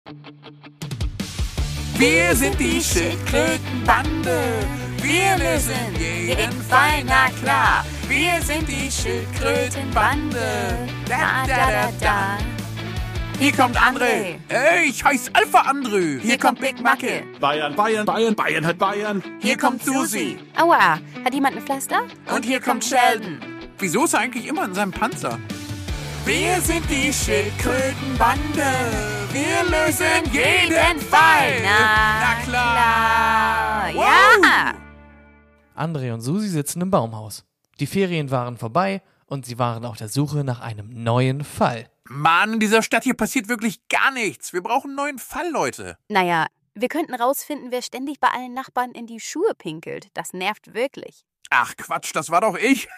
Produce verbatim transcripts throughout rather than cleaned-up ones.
Wir sind die Schildkrötenbande. Wir lösen jeden Fall, na klar. Wir sind die Schildkrötenbande. Da, da, da, da. Hier kommt André. Ey, ich heiß Alpha André. Hier kommt Big Macke. Bayern, Bayern, Bayern, Bayern hat Bayern. Hier kommt Susi. Aua, hat jemand ein Pflaster? Und hier kommt Sheldon. Wieso ist er eigentlich immer in seinem Panzer? Wir sind die Schildkrötenbande. Wir lösen jeden Fall. Na, Na klar. klar. Ja. André und Susi sitzen im Baumhaus. Die Ferien waren vorbei und sie waren auf der Suche nach einem neuen Fall. Mann, in dieser Stadt hier passiert wirklich gar nichts. Wir brauchen einen neuen Fall, Leute. Naja, wir könnten rausfinden, wer ständig bei allen Nachbarn in die Schuhe pinkelt. Das nervt wirklich. Ach Quatsch, das war doch ich.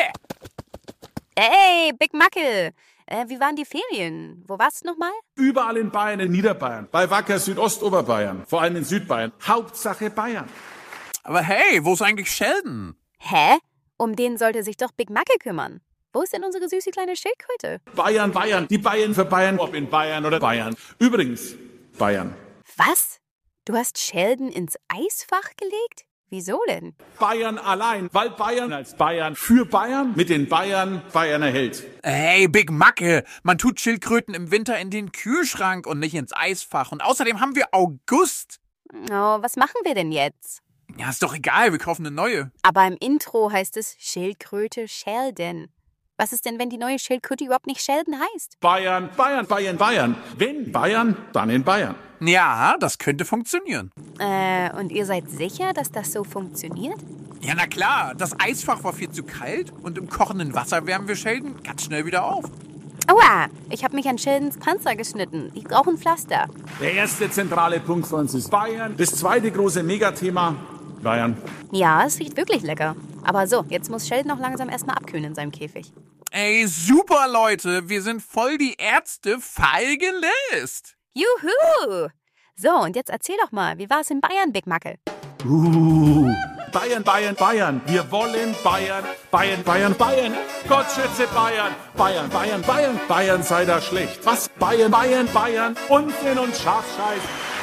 Ey, Big Macke, äh, wie waren die Ferien? Wo warst du nochmal? Überall in Bayern, in Niederbayern. Bei Wacker Südostoberbayern. Vor allem in Südbayern. Hauptsache Bayern. Aber hey, wo ist eigentlich Sheldon? Hä? Um den sollte sich doch Big Macke kümmern. Wo ist denn unsere süße kleine Schildkröte? Bayern, Bayern. Die Bayern für Bayern. Ob in Bayern oder Bayern. Übrigens, Bayern. Was? Du hast Sheldon ins Eisfach gelegt? Wieso denn? Bayern allein. Weil Bayern als Bayern für Bayern mit den Bayern Bayern erhält. Hey, Big Macke, man tut Schildkröten im Winter in den Kühlschrank und nicht ins Eisfach. Und außerdem haben wir August. Oh, was machen wir denn jetzt? Ja, ist doch egal, wir kaufen eine neue. Aber im Intro heißt es Schildkröte Sheldon. Was ist denn, wenn die neue Schildkröte überhaupt nicht Sheldon heißt? Bayern, Bayern, Bayern, Bayern. Wenn Bayern, dann in Bayern. Ja, das könnte funktionieren. Äh, und ihr seid sicher, dass das so funktioniert? Ja, na klar, das Eisfach war viel zu kalt und im kochenden Wasser wärmen wir Sheldon ganz schnell wieder auf. Aua, ich habe mich an Sheldons Panzer geschnitten. Ich brauche ein Pflaster. Der erste zentrale Punkt für uns ist Bayern. Das zweite große Megathema, Bayern. Ja, es riecht wirklich lecker. Aber so, jetzt muss Sheldon noch langsam erstmal abkühlen in seinem Käfig. Ey, super, Leute, wir sind voll die Ärzte, Fall gelöst. Juhu! So, und jetzt erzähl doch mal, wie war es in Bayern, Big Macke? Uh, Bayern, Bayern, Bayern. Wir wollen Bayern, Bayern, Bayern, Bayern. Gott schütze Bayern. Bayern, Bayern, Bayern. Bayern sei da schlecht. Was? Bayern, Bayern, Bayern. Unsinn und Schafscheiß.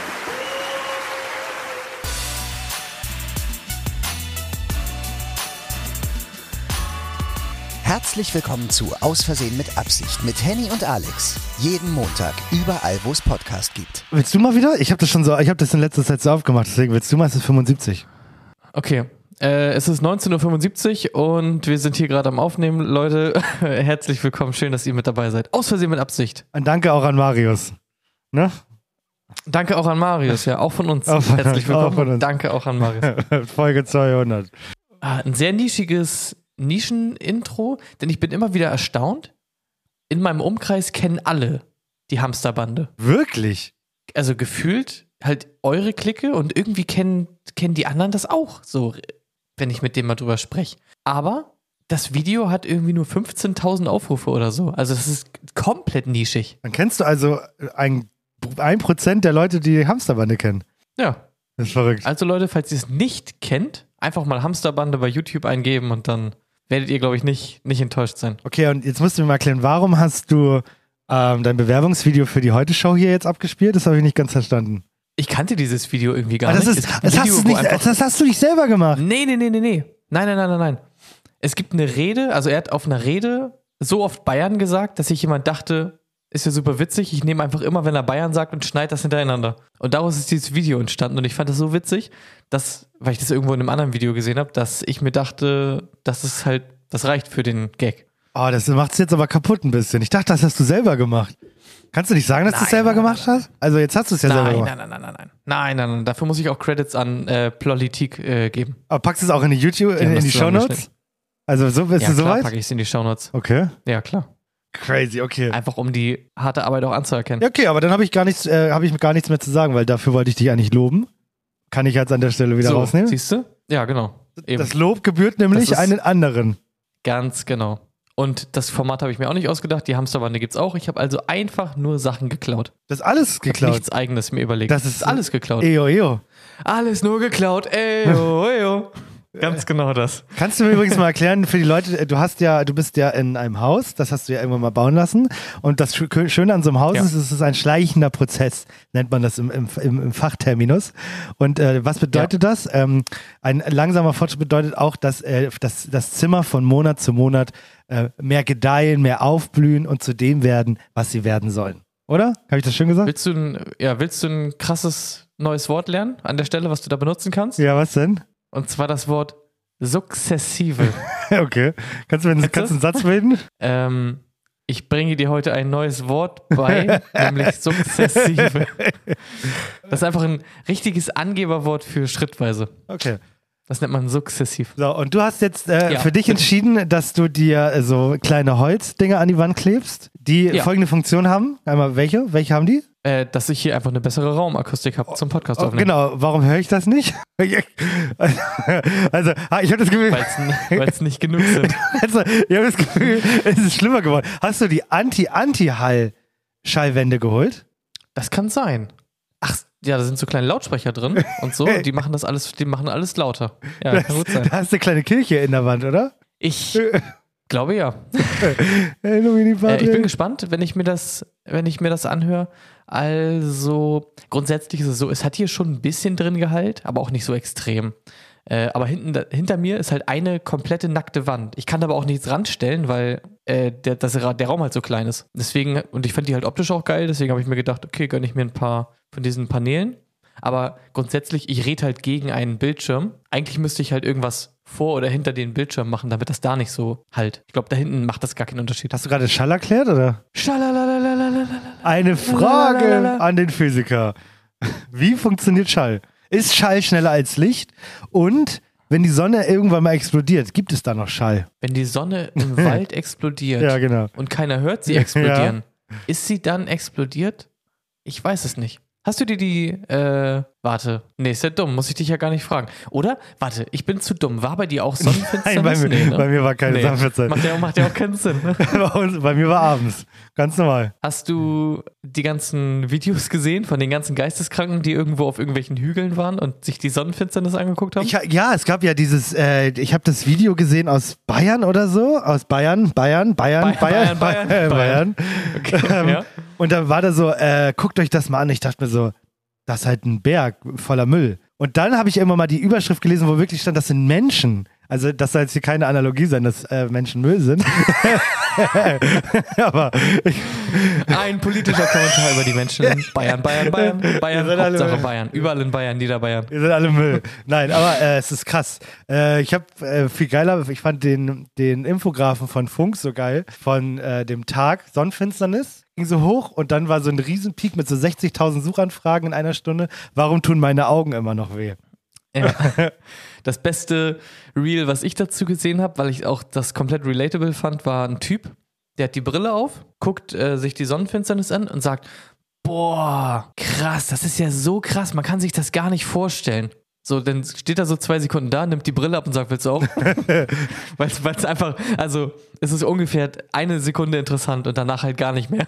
Herzlich willkommen zu Aus Versehen mit Absicht mit Henny und Alex. Jeden Montag, überall, wo es Podcast gibt. Willst du mal wieder? Ich habe das schon so, ich habe das in letzter Zeit so aufgemacht, deswegen willst du mal, es ist fünfundsiebzig. Okay, äh, es ist neunzehn Uhr fünfundsiebzig und wir sind hier gerade am Aufnehmen. Leute, herzlich willkommen, schön, dass ihr mit dabei seid. Aus Versehen mit Absicht. Und danke auch an Marius. Ne? Danke auch an Marius, ja, auch von uns. Auch von herzlich uns, willkommen. auch von uns. Danke auch an Marius. Folge zweihundert. Ah, ein sehr nischiges Nischen-Intro, denn ich bin immer wieder erstaunt. In meinem Umkreis kennen alle die Hamsterbande. Wirklich? Also gefühlt halt eure Clique und irgendwie kennen, kennen die anderen das auch, so, wenn ich mit denen mal drüber spreche. Aber das Video hat irgendwie nur fünfzehntausend Aufrufe oder so. Also das ist komplett nischig. Dann kennst du also ein, ein Prozent der Leute, die die Hamsterbande kennen. Ja. Das ist verrückt. Also Leute, falls ihr es nicht kennt, einfach mal Hamsterbande bei YouTube eingeben und dann werdet ihr, glaube ich, nicht, nicht enttäuscht sein. Okay, und jetzt musst du mir mal erklären, warum hast du ähm, dein Bewerbungsvideo für die Heute-Show hier jetzt abgespielt? Das habe ich nicht ganz verstanden. Ich kannte dieses Video irgendwie gar Aber das nicht. ist, Es gibt ein das, hast Video, du wo nicht, einfach- das hast du nicht selber gemacht. Nee, nee, nee, nee, nee. Nein, nein, nein, nein, nein. Es gibt eine Rede, also er hat auf einer Rede so oft Bayern gesagt, dass sich jemand dachte, ist ja super witzig, ich nehme einfach immer, wenn er Bayern sagt und schneide das hintereinander. Und daraus ist dieses Video entstanden und ich fand das so witzig, dass, weil ich das irgendwo in einem anderen Video gesehen habe, dass ich mir dachte, das ist halt, das reicht für den Gag. Oh, das macht es jetzt aber kaputt ein bisschen. Ich dachte, das hast du selber gemacht. Kannst du nicht sagen, dass du es selber nein, gemacht nein, hast? Also jetzt hast du es ja selber Nein, gemacht. nein, nein, nein, nein, nein. Nein, nein, nein. Dafür muss ich auch Credits an äh, Politik äh, geben. Aber packst du es auch in die YouTube, Die in, haben in das die Shownotes? zusammengeschnitten. Also so bist Ja, du klar soweit? packe ich es in die Shownotes. Okay. Ja, klar. Crazy, okay. Einfach um die harte Arbeit auch anzuerkennen. Ja, okay, aber dann habe ich gar nichts, äh, habe ich gar nichts mehr zu sagen, weil dafür wollte ich dich eigentlich loben. Kann ich jetzt an der Stelle wieder so, rausnehmen? Siehst du? Ja, genau. Eben. Das Lob gebührt nämlich Das ist- einen anderen. Ganz genau. Und das Format habe ich mir auch nicht ausgedacht. Die Hamsterbande gibt's auch. Ich habe also einfach nur Sachen geklaut. Das ist alles Ich hab geklaut. nichts Eigenes mir überlegt. Das ist alles geklaut. Eo, eo. Alles nur geklaut. Eyo, eyo. Ganz genau das. Kannst du mir übrigens mal erklären, für die Leute, du hast ja, du bist ja in einem Haus, das hast du ja irgendwann mal bauen lassen. Und das Schöne an so einem Haus Ja. ist, es ist ein schleichender Prozess, nennt man das im, im, im, im Fachterminus. Und äh, was bedeutet Ja. das? Ähm, ein langsamer Fortschritt bedeutet auch, dass äh, das, das Zimmer von Monat zu Monat äh, mehr gedeihen, mehr aufblühen und zu dem werden, was sie werden sollen. Oder? Habe ich das schön gesagt? Willst du ein, ja, willst du ein krasses neues Wort lernen an der Stelle, was du da benutzen kannst? Ja, was denn? Und zwar das Wort sukzessive. Okay. Kannst du mir einen, Bitte? kannst du einen Satz bilden? ähm, ich bringe dir heute ein neues Wort bei, nämlich sukzessive. Das ist einfach ein richtiges Angeberwort für schrittweise. Okay. Das nennt man sukzessiv. So, und du hast jetzt äh, Ja. für dich entschieden, dass du dir äh, so kleine Holzdinger an die Wand klebst, die Ja. folgende Funktion haben. Einmal welche? Welche haben die? Äh, dass ich hier einfach eine bessere Raumakustik habe zum Podcast Oh, aufnehmen. genau, warum höre ich das nicht? Also, ah, ich habe das Gefühl, Weil es nicht genug sind. also, ich habe das Gefühl, es ist schlimmer geworden. Hast du die Anti-Anti-Hall-Schallwände geholt? Das kann sein. Ach, ja, da sind so kleine Lautsprecher drin und so. Die machen das alles, die machen alles lauter. Ja, kann gut sein. Da hast du eine kleine Kirche in der Wand, oder? Ich glaube ja. Hey, Lumini Äh, Patrick. ich bin gespannt, wenn ich mir das, wenn ich mir das anhöre. Also, grundsätzlich ist es so, es hat hier schon ein bisschen drin Gehalt, aber auch nicht so extrem. Äh, aber hinten, da, hinter mir ist halt eine komplette nackte Wand. Ich kann aber auch nichts ranstellen, weil äh, der, das, der Raum halt so klein ist. Deswegen, und ich fand die halt optisch auch geil, deswegen habe ich mir gedacht, okay, gönne ich mir ein paar von diesen Paneelen. Aber grundsätzlich, ich rede halt gegen einen Bildschirm. Eigentlich müsste ich halt irgendwas vor oder hinter den Bildschirm machen, damit das da nicht so halt. Ich glaube, da hinten macht das gar keinen Unterschied. Hast du gerade Schall erklärt, oder? Schalalalalalalalala. Eine Frage an den Physiker. Wie funktioniert Schall? Ist Schall schneller als Licht? Und wenn die Sonne irgendwann mal explodiert, gibt es da noch Schall? Wenn die Sonne im Wald explodiert Ja, genau. und keiner hört sie explodieren, ist sie dann explodiert? Ich weiß es nicht. Hast du dir die, äh, warte, nee, ist ja dumm, muss ich dich ja gar nicht fragen. Oder? Warte, ich bin zu dumm. War bei dir auch Sonnenfinsternis? Nein, bei mir, Nee, ne? bei mir war keine Nee. Sonnenfinsternis. Macht ja, macht ja auch keinen Sinn. Ne? bei, uns, bei mir war abends. Ganz normal. Hast du die ganzen Videos gesehen von den ganzen Geisteskranken, die irgendwo auf irgendwelchen Hügeln waren und sich die Sonnenfinsternis angeguckt haben? Ich, ha- ja, es gab ja dieses, äh, ich habe das Video gesehen aus Bayern oder so. Aus Bayern, Bayern, Bayern, Bayern, Bayern, Bayern, Bayern. Bayern. Okay, Ähm, ja. Und dann war da so, äh, guckt euch das mal an. Ich dachte mir so, das ist halt ein Berg voller Müll. Und dann habe ich immer mal die Überschrift gelesen, wo wirklich stand, das sind Menschen. Also das soll jetzt hier keine Analogie sein, dass äh, Menschen Müll sind. Aber ich, Ein politischer Kommentar über die Menschen in Bayern, Bayern, Bayern, Bayern, Ihr seid alle Hauptsache Müll. Bayern. Überall in Bayern, Niederbayern. ihr seid alle Müll. Nein, aber äh, es ist krass. Äh, ich habe äh, viel geiler, ich fand den, den Infografen von Funk so geil, von äh, dem Tag Sonnenfinsternis. Ging so hoch und dann war so ein Riesenpeak mit so sechzigtausend Suchanfragen in einer Stunde. Warum tun meine Augen immer noch weh? Ja. Das beste Reel, was ich dazu gesehen habe, weil ich auch das komplett relatable fand, war ein Typ, der hat die Brille auf, guckt äh, sich die Sonnenfinsternis an und sagt, boah, krass, das ist ja so krass, man kann sich das gar nicht vorstellen. So, dann steht er so zwei Sekunden da, nimmt die Brille ab und sagt, willst du auch? Weil es einfach, also es ist ungefähr eine Sekunde interessant und danach halt gar nicht mehr.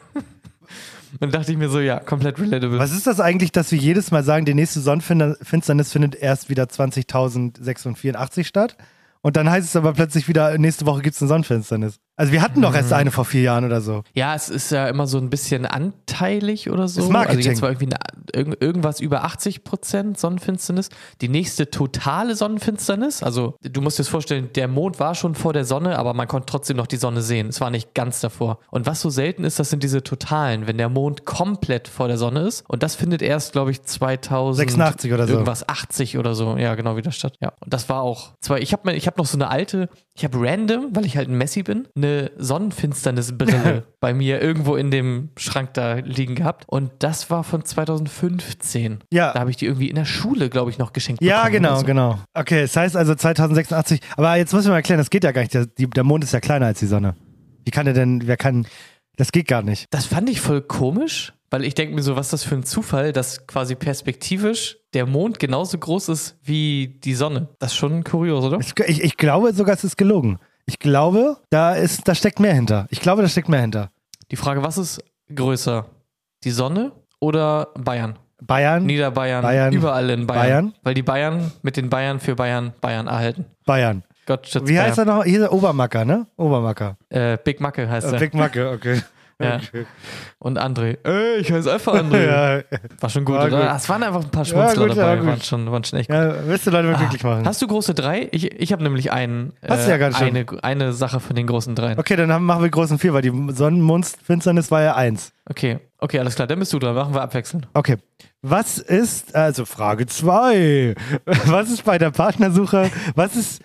Und dachte ich mir so, ja, komplett relatable. Was ist das eigentlich, dass wir jedes Mal sagen, die nächste Sonnenfinsternis findet erst wieder zwanzigtausendsechshundertvierundachtzig statt? Und dann heißt es aber plötzlich wieder, nächste Woche gibt es eine Sonnenfinsternis. Also wir hatten doch erst eine vor vier Jahren oder so. Ja, es ist ja immer so ein bisschen anteilig oder so. Das Marketing. Also jetzt war irgendwie eine, irg- irgendwas über achtzig Prozent Sonnenfinsternis. Die nächste totale Sonnenfinsternis, also du musst dir das vorstellen, der Mond war schon vor der Sonne, aber man konnte trotzdem noch die Sonne sehen. Es war nicht ganz davor. Und was so selten ist, das sind diese totalen, wenn der Mond komplett vor der Sonne ist. Und das findet erst, glaube ich, zweitausend sechsundachtzig oder so. irgendwas achtzig oder so. Ja, genau, wieder statt. Ja, und das war auch, zwar, ich habe ich hab noch so eine alte, ich habe random, weil ich halt ein Messi bin, eine Sonnenfinsternisbrille bei mir irgendwo in dem Schrank da liegen gehabt. Und das war von zweitausendfünfzehn. Ja. Da habe ich die irgendwie in der Schule, glaube ich, noch geschenkt Ja, bekommen. genau, oder so. genau. Okay, es heißt also zweitausendsechsundachtzig. Aber jetzt müssen wir mal erklären, das geht ja gar nicht. Der, die, der Mond ist ja kleiner als die Sonne. Wie kann er denn, wer kann, das geht gar nicht. Das fand ich voll komisch, weil ich denke mir so, was ist das für ein Zufall, dass quasi perspektivisch der Mond genauso groß ist wie die Sonne. Das ist schon kurios, oder? Ich, ich, ich glaube sogar, es ist gelogen. Ich glaube, da ist, da steckt mehr hinter. Ich glaube, da steckt mehr hinter. Die Frage, was ist größer? Die Sonne oder Bayern? Bayern. Niederbayern, Bayern. überall in Bayern, Bayern. Weil die Bayern mit den Bayern für Bayern Bayern erhalten. Bayern. Gott schütze Wie heißt Bayern. er noch? Hier der Obermacker, ne? Obermacker. Äh, Big Macke heißt Äh, er. Big Macke, okay. Ja. Okay. Und André. Ey, ich heiße einfach André. Ja, War schon gut, War oder? gut. Ah, es waren einfach ein paar Schmunzler Ja, gut, dabei. ja, gut. Waren schon, waren schon echt gut. ja, willst du Leute mal Ah, glücklich machen? Hast du große drei? Ich, ich habe nämlich einen, Hast du ja ganz schön. eine, eine Sache von den großen dreien. Okay, dann haben, machen wir großen vier, weil die Sonnenfinsternis war ja eins. Okay, okay, alles klar. Dann bist du dran. Machen wir abwechselnd. Okay. Was ist, also Frage zwei. Was ist bei der Partnersuche, was ist,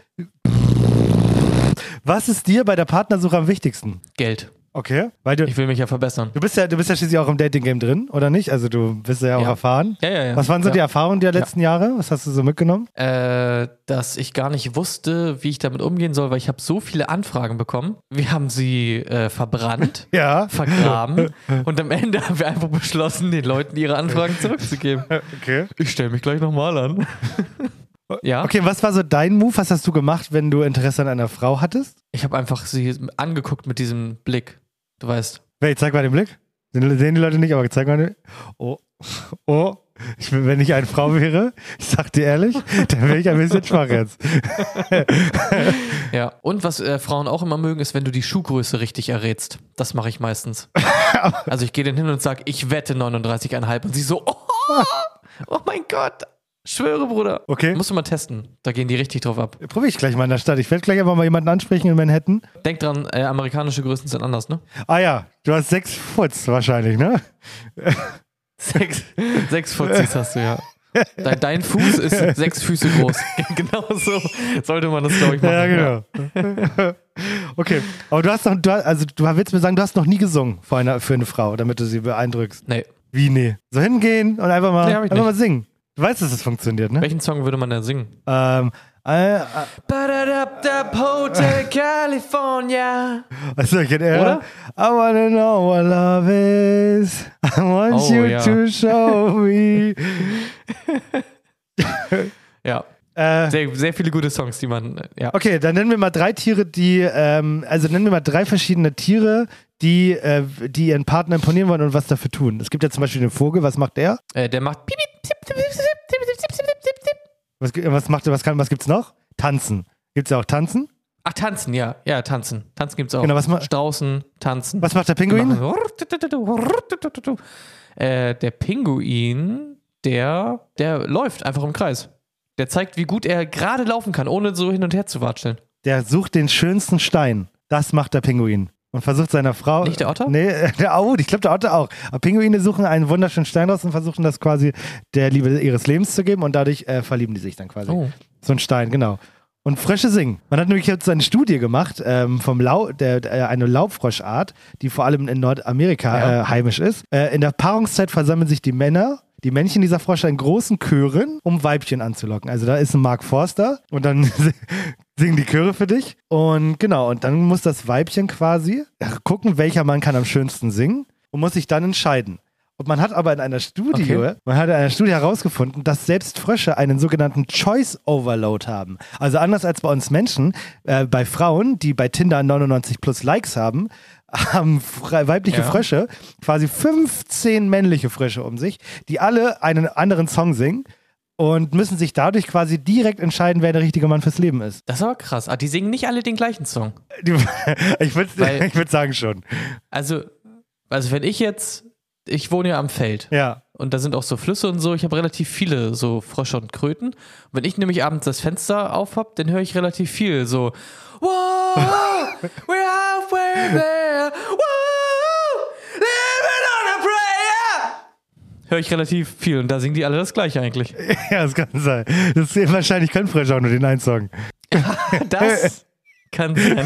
was ist dir bei der Partnersuche am wichtigsten? Geld. Okay, weil du, Ich will mich ja verbessern. du bist ja, du bist ja schließlich auch im Dating-Game drin, oder nicht? Also du bist ja auch Ja. erfahren. Ja, ja, ja. Was waren so ja. die Erfahrungen der letzten Jahre? Was hast du so mitgenommen? Äh, dass ich gar nicht wusste, wie ich damit umgehen soll, weil ich habe so viele Anfragen bekommen. Wir haben sie äh, verbrannt, Ja. vergraben und am Ende haben wir einfach beschlossen, den Leuten ihre Anfragen zurückzugeben. Okay. Ich stelle mich gleich nochmal an. Ja, Okay, was war so dein Move? Was hast du gemacht, wenn du Interesse an einer Frau hattest? ich habe einfach sie angeguckt mit diesem Blick. Du weißt. Hey, zeig mal den Blick. Den sehen die Leute nicht, aber zeig mal den. Oh. Oh. Ich, will- wenn ich eine Frau wäre, ich sag dir ehrlich, dann wäre ich ein bisschen schwach jetzt. Ja, und was äh, Frauen auch immer mögen, ist, wenn du die Schuhgröße richtig errätst. Das mache ich meistens. Also ich gehe dann hin und sage, ich wette neununddreißig Komma fünf und sie so, oh, oh mein Gott, schwöre, Bruder. Okay. Musst du mal testen. Da gehen die richtig drauf ab. Probier ich gleich mal in der Stadt. Ich werde gleich einfach mal jemanden ansprechen in Manhattan. Denk dran, äh, amerikanische Größen sind anders, ne? Ah ja, du hast sechs Futz wahrscheinlich, ne? Sechs, sechs Fuzis hast du, ja. Dein, dein Fuß ist sechs Füße groß. Genau so sollte man das, glaube ich, machen. Ja, genau. Okay, aber du hast noch, du, hast- also du willst mir sagen, du hast noch nie gesungen für eine, für eine Frau, damit du sie beeindruckst. Nee. Wie, nee? So hingehen und einfach mal, Nee, hab ich einfach nicht. mal singen. Du weißt, dass das funktioniert, ne? Welchen Song würde man da singen? Ähm, äh, äh, Ba-da-da-da, Hotel California. was soll ich denn eher? Oder? I wanna know what love is. I want Oh, you ja. to show me. Ja, Äh, sehr, sehr viele gute Songs, die man, äh, ja. okay, dann nennen wir mal drei Tiere, die, ähm, also nennen wir mal drei verschiedene Tiere, die, äh, die ihren Partner imponieren wollen und was dafür tun. Es gibt ja zum Beispiel den Vogel, was macht der? Äh, der macht piep, piep, zip, zip, zip, zip, zip, zip, zip, zip. Was, was macht er, was kann, was gibt's noch? Tanzen. Gibt's ja auch Tanzen? Ach, tanzen, ja. Ja, tanzen. Tanzen gibt's auch. Genau, was ma- Straußen, tanzen. Was macht der Pinguin? Machen- Äh, der Pinguin, der, der läuft einfach im Kreis. Der zeigt, wie gut er gerade laufen kann, ohne so hin und her zu watscheln. Der sucht den schönsten Stein. Das macht der Pinguin. Und versucht seiner Frau. Nicht der Otter? Nee, der, oh, ich glaube der Otter auch. Aber Pinguine suchen einen wunderschönen Stein raus und versuchen das quasi der Liebe ihres Lebens zu geben und dadurch äh, verlieben die sich dann quasi. Oh. So ein Stein, genau. Und Frösche singen. Man hat nämlich jetzt eine Studie gemacht ähm, vom Lau der, der, eine Laubfroschart, die vor allem in Nordamerika Ja. äh, heimisch ist. Äh, in der Paarungszeit versammeln sich die Männer, die Männchen dieser Frosche in großen Chören, um Weibchen anzulocken. Also da ist ein Mark Forster und dann singen die Chöre für dich. Und genau, und dann muss das Weibchen quasi gucken, welcher Mann kann am schönsten singen und muss sich dann entscheiden. Und man hat aber in einer Studie, Okay. man hat in einer Studie herausgefunden, dass selbst Frösche einen sogenannten Choice Overload haben. Also anders als bei uns Menschen, äh, bei Frauen, die bei Tinder neunundneunzig plus Likes haben, haben fre- weibliche Ja. Frösche quasi fünfzehn männliche Frösche um sich, die alle einen anderen Song singen und müssen sich dadurch quasi direkt entscheiden, wer der richtige Mann fürs Leben ist. Das ist aber krass. Ah, die singen nicht alle den gleichen Song. Die, ich würde Weil- ich würd sagen schon. Also, also wenn ich jetzt, ich wohne ja am Feld. Ja. Und da sind auch so Flüsse und so. Ich habe relativ viele so Frösche und Kröten. Und wenn ich nämlich abends das Fenster auf hab, dann höre ich relativ viel so Whoa, we're halfway there. Whoa, living on a prayer. Höre ich relativ viel und da singen die alle das gleiche eigentlich. Ja, das kann sein. Das ist, wahrscheinlich können Frösche auch nur den einen Song. Das kann sein.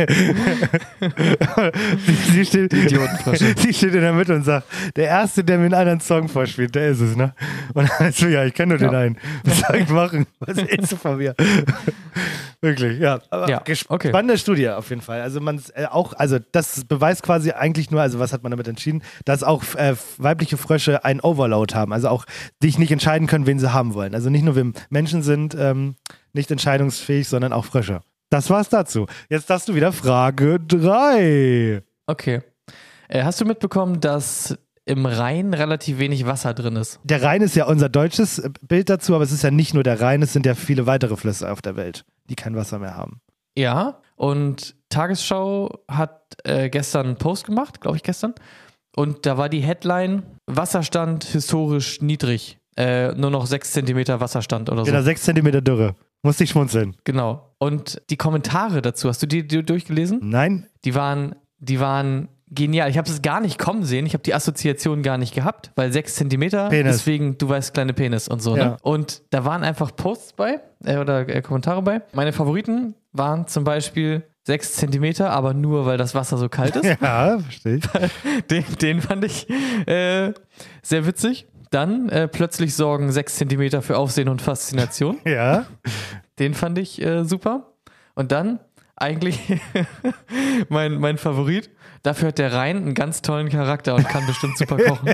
Sie, sie, steht, Idiotenfrösche. sie steht in der Mitte und sagt, der Erste, der mir einen anderen Song vorspielt, der ist es, ne? Und dann so, ja, ich kenne nur den Ja. einen. Was soll ich machen? Was willst du von mir? Wirklich, ja. Aber Ja, ges- okay. spannende Studie auf jeden Fall. Also man äh, auch, also das beweist quasi eigentlich nur, also was hat man damit entschieden, dass auch äh, weibliche Frösche einen Overload haben. Also auch sich nicht entscheiden können, wen sie haben wollen. Also nicht nur wir Menschen sind ähm, nicht entscheidungsfähig, sondern auch Frösche. Das war's dazu. Jetzt darfst du wieder Frage drei. Okay. Äh, hast du mitbekommen, dass im Rhein relativ wenig Wasser drin ist. Der Rhein ist ja unser deutsches Bild dazu, aber es ist ja nicht nur der Rhein, es sind ja viele weitere Flüsse auf der Welt, die kein Wasser mehr haben. Ja, und Tagesschau hat äh, gestern einen Post gemacht, glaube ich gestern, und da war die Headline: Wasserstand historisch niedrig. Äh, nur noch sechs Zentimeter Wasserstand oder so. Genau, sechs Zentimeter Dürre. Musste ich schmunzeln. Genau. Und die Kommentare dazu, hast du die, die durchgelesen? Nein. Die waren, die waren genial. Ich habe es gar nicht kommen sehen. Ich habe die Assoziation gar nicht gehabt, weil sechs Zentimeter, Penis. deswegen, du weißt, kleine Penis und so. Ja. Ne? Und da waren einfach Posts bei äh, oder äh, Kommentare bei. Meine Favoriten waren zum Beispiel sechs Zentimeter, aber nur, weil das Wasser so kalt ist. Ja, verstehe ich. Den, den fand ich äh, sehr witzig. Dann äh, plötzlich sorgen sechs Zentimeter für Aufsehen und Faszination. Ja. Den fand ich äh, super. Und dann eigentlich mein, mein Favorit. Dafür hat der Rhein einen ganz tollen Charakter und kann bestimmt super kochen.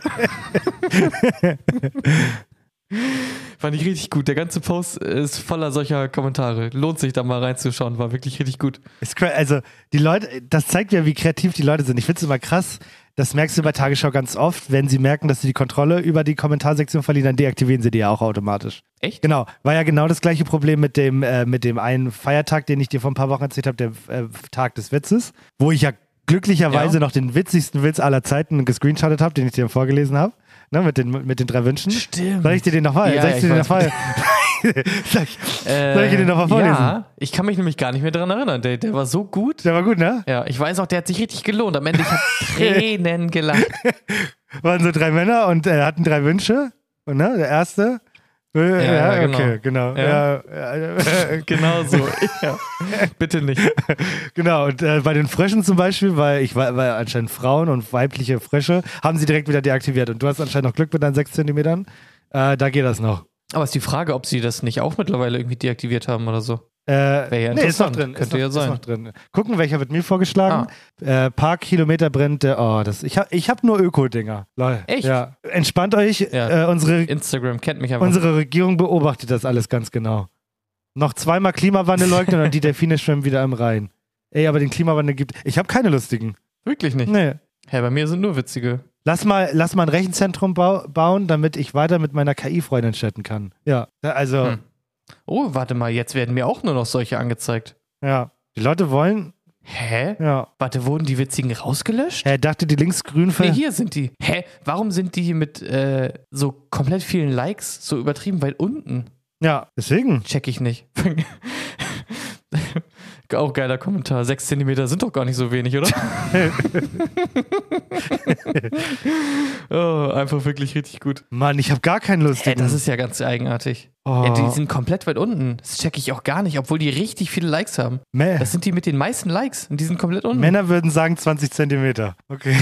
Fand ich richtig gut. Der ganze Post ist voller solcher Kommentare. Lohnt sich da mal reinzuschauen. War wirklich richtig gut. Ist cra- Also, die Leute, das zeigt ja, wie kreativ die Leute sind. Ich finde es immer krass. Das merkst du bei Tagesschau ganz oft. Wenn sie merken, dass sie die Kontrolle über die Kommentarsektion verlieren, dann deaktivieren sie die ja auch automatisch. Echt? Genau. War ja genau das gleiche Problem mit dem, äh, mit dem einen Feiertag, den ich dir vor ein paar Wochen erzählt habe, der äh, Tag des Witzes, wo ich ja glücklicherweise Ja. noch den witzigsten Witz aller Zeiten gescreenshottet habe, den ich dir vorgelesen habe. Ne, mit, den, mit den drei Wünschen. Stimmt. Soll ich dir den nochmal? Ja, Soll ja, ich dir ich den weiß. nochmal? Soll ich, soll ich dir den nochmal vorlesen? Ja, ich kann mich nämlich gar nicht mehr dran erinnern. Der, der war so gut. Der war gut, ne? Ja, ich weiß auch, der hat sich richtig gelohnt. Am Ende, ich habe Tränen gelacht. Waren so drei Männer und äh, hatten drei Wünsche. Und, ne, der erste. Äh, Ja, ja, okay, genau. Ja. Ja. Ja, Genau so. Ja. Bitte nicht. genau. Und äh, bei den Fröschen zum Beispiel, weil ich war, weil anscheinend Frauen und weibliche Frösche haben sie direkt wieder deaktiviert. Und du hast anscheinend noch Glück mit deinen sechs Zentimetern. Äh, da geht das noch. Aber ist die Frage, ob sie das nicht auch mittlerweile irgendwie deaktiviert haben oder so. Äh, Wäre ja nee, ist noch interessant. drin. Könnte ist noch, ja ist sein. noch drin. Gucken, welcher wird mir vorgeschlagen. Ah. Äh, paar Kilometer brennt der. Oh, das, ich habe ich hab nur Öko-Dinger. Lol. Echt? Ja. Entspannt euch. Ja. Äh, unsere, Instagram kennt mich einfach. unsere Regierung beobachtet das alles ganz genau. Noch zweimal Klimawandel leugnen und die Delfine schwimmen wieder im Rhein. Ey, aber den Klimawandel gibt. Ich habe keine lustigen. Wirklich nicht. Nee. Hä, bei mir sind nur witzige. Lass mal, lass mal ein Rechenzentrum bau, bauen, damit ich weiter mit meiner K I-Freundin chatten kann. Ja. Also. Hm. Oh, warte mal, jetzt werden mir auch nur noch solche angezeigt. Ja. Die Leute wollen. Hä? Ja. Warte, wurden die witzigen rausgelöscht? Er dachte, die linksgrün Nee, hier sind die. Hä? Warum sind die mit äh, so komplett vielen Likes so übertrieben weit unten? Ja, deswegen. Check ich nicht. Auch geiler Kommentar. Sechs Zentimeter sind doch gar nicht so wenig, oder? Oh, einfach wirklich richtig gut. Mann, ich habe gar keinen Hä, lustigen. das ist ja ganz eigenartig. Oh. Ja, die sind komplett weit unten. Das check ich auch gar nicht, obwohl die richtig viele Likes haben. Mä- Das sind die mit den meisten Likes und die sind komplett unten. Männer würden sagen zwanzig Zentimeter. Okay.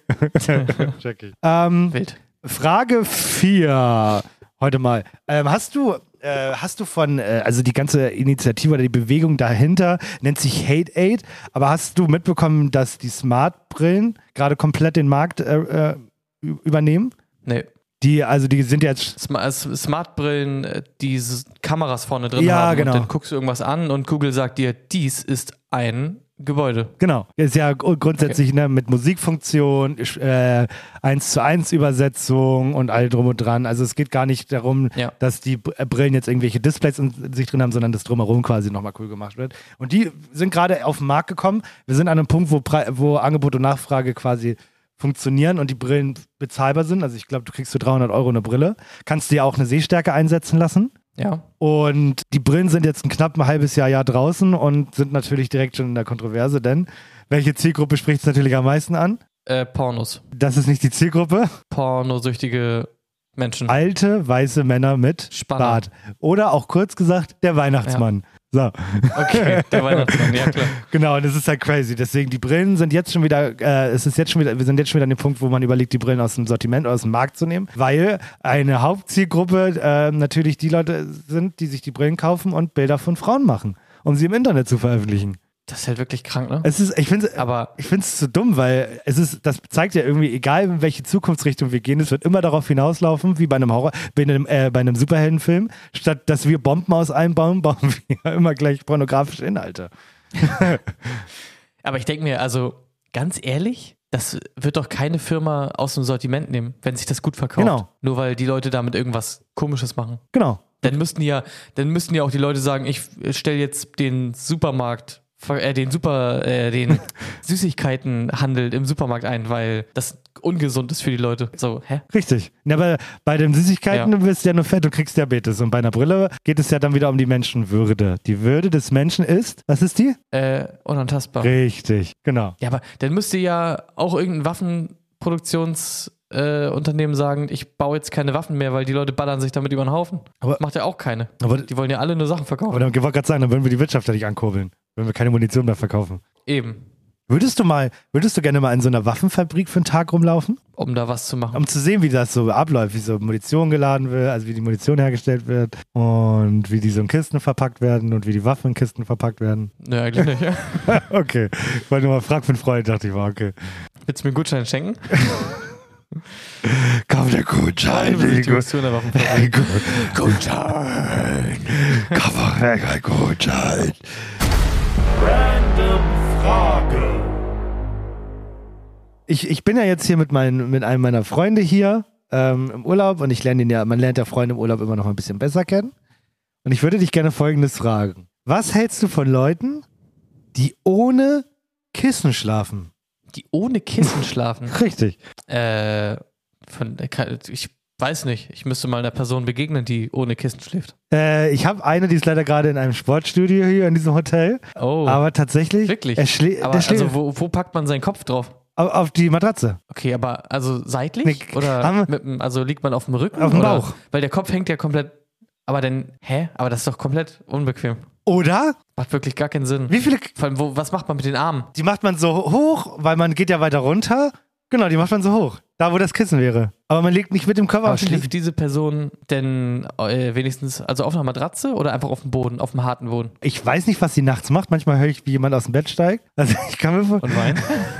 Check ich. Ähm, Wild. Frage vier. Heute mal. Ähm, hast du, äh, hast du von, äh, also die ganze Initiative oder die Bewegung dahinter nennt sich Hate Aid, aber hast du mitbekommen, dass die Smart-Brillen gerade komplett den Markt äh, äh, übernehmen? Nee. Die, also die sind jetzt. Sma- Smartbrillen, äh, die s- Kameras vorne drin Ja, haben genau. und dann guckst du irgendwas an und Google sagt dir, dies ist ein Gebäude. Genau. Ist ja gr- grundsätzlich ne, mit Musikfunktion, äh, eins zu eins Übersetzung und all drum und dran. Also es geht gar nicht darum, Ja. dass die B- äh, Brillen jetzt irgendwelche Displays in sich drin haben, sondern dass drumherum quasi nochmal cool gemacht wird. Und die sind gerade auf den Markt gekommen. Wir sind an einem Punkt, wo, Pre- wo Angebot und Nachfrage quasi funktionieren und die Brillen bezahlbar sind. Also ich glaube, du kriegst für dreihundert Euro eine Brille. Kannst dir auch eine Sehstärke einsetzen lassen. Ja. Und die Brillen sind jetzt ein knapp ein halbes Jahr, Jahr draußen und sind natürlich direkt schon in der Kontroverse, denn welche Zielgruppe spricht es natürlich am meisten an? Äh, Pornos. Das ist nicht die Zielgruppe. Pornosüchtige Menschen. Alte, weiße Männer mit Spanner. Bart. Oder auch kurz gesagt, der Weihnachtsmann. So. Okay, der Weihnachtsmann, ja klar. Genau, und das ist halt crazy. Deswegen, die Brillen sind jetzt schon wieder, äh, es ist jetzt schon wieder, wir sind jetzt schon wieder an dem Punkt, wo man überlegt, die Brillen aus dem Sortiment oder aus dem Markt zu nehmen, weil eine Hauptzielgruppe äh, natürlich die Leute sind, die sich die Brillen kaufen und Bilder von Frauen machen, um sie im Internet zu veröffentlichen. Das ist halt wirklich krank, ne? Es ist, ich finde es Aber Ich finde es so dumm, weil es ist, das zeigt ja irgendwie, egal in welche Zukunftsrichtung wir gehen, es wird immer darauf hinauslaufen, wie bei einem Horror, bei einem, äh, bei einem Superheldenfilm, statt dass wir Bomben aus einbauen, bauen wir immer gleich pornografische Inhalte. Aber ich denke mir, also ganz ehrlich, das wird doch keine Firma aus dem Sortiment nehmen, wenn sich das gut verkauft. Genau. Nur weil die Leute damit irgendwas Komisches machen. Genau. Dann müssten ja, dann müssten ja auch die Leute sagen, ich stelle jetzt den Supermarkt, äh, den Super, äh, den Süßigkeitenhandel im Supermarkt ein, weil das ungesund ist für die Leute. So, hä? Richtig. Ja, aber bei den Süßigkeiten Ja. bist du ja nur fett und kriegst Diabetes. Und bei einer Brille geht es ja dann wieder um die Menschenwürde. Die Würde des Menschen ist, was ist die? Äh, unantastbar. Richtig, genau. Ja, aber dann müsste ja auch irgendein Waffenproduktions äh, Unternehmen sagen, ich baue jetzt keine Waffen mehr, weil die Leute ballern sich damit über den Haufen. Aber- Macht ja auch keine. Aber, Die wollen ja alle nur Sachen verkaufen. aber dann wollte ich gerade sagen, dann würden wir die Wirtschaft ja nicht ankurbeln, wenn wir keine Munition mehr verkaufen. Eben, Würdest du mal, würdest du gerne mal in so einer Waffenfabrik für einen Tag rumlaufen? um da was zu machen. Um zu sehen, wie das so abläuft, wie so Munition geladen wird, also wie die Munition hergestellt wird und wie die so in Kisten verpackt werden und wie die Waffen in Kisten verpackt werden. Nö, eigentlich nicht. Ja. Okay. Ich wollte nur mal fragen für einen Freund, dachte ich, war okay. Willst du mir einen Gutschein schenken? Kauf der Gutschein. Besichtigungstour in der Waffenfabrik. Gutschein. Kauf ein Gutschein. Random Frage. Ich, ich bin ja jetzt hier mit, mein, mit einem meiner Freunde hier ähm, im Urlaub und ich lerne ihn ja, man lernt ja Freunde im Urlaub immer noch ein bisschen besser kennen. Und ich würde dich gerne Folgendes fragen. Was hältst du von Leuten, die ohne Kissen schlafen? Die ohne Kissen schlafen. Richtig. Äh, von, ich weiß nicht. Ich müsste mal einer Person begegnen, die ohne Kissen schläft. Äh, ich habe eine, die ist leider gerade in einem Sportstudio hier in diesem Hotel. Oh, Aber tatsächlich, wirklich? er schlä Aber der schläft also wo, wo packt man seinen Kopf drauf? auf, auf die Matratze. Okay, aber also seitlich? Nee, oder haben- mit, dem- also liegt man auf dem Rücken? Auf dem oder? Bauch. Weil der Kopf hängt ja komplett. Aber dann, hä? Aber das ist doch komplett unbequem. Oder? Macht wirklich gar keinen Sinn. Wie viele, Vor allem, wo, was macht man mit den Armen? die macht man so hoch, weil man geht ja weiter runter. Genau, die macht man so hoch. Da, wo das Kissen wäre. Aber man legt nicht mit dem Körper Aber auf die schläft diese Person denn äh, wenigstens, also auf einer Matratze oder einfach auf dem Boden, auf dem harten Boden? Ich weiß nicht, was sie nachts macht. Manchmal höre ich, wie jemand aus dem Bett steigt. Also ich kann mir vor- Und weint?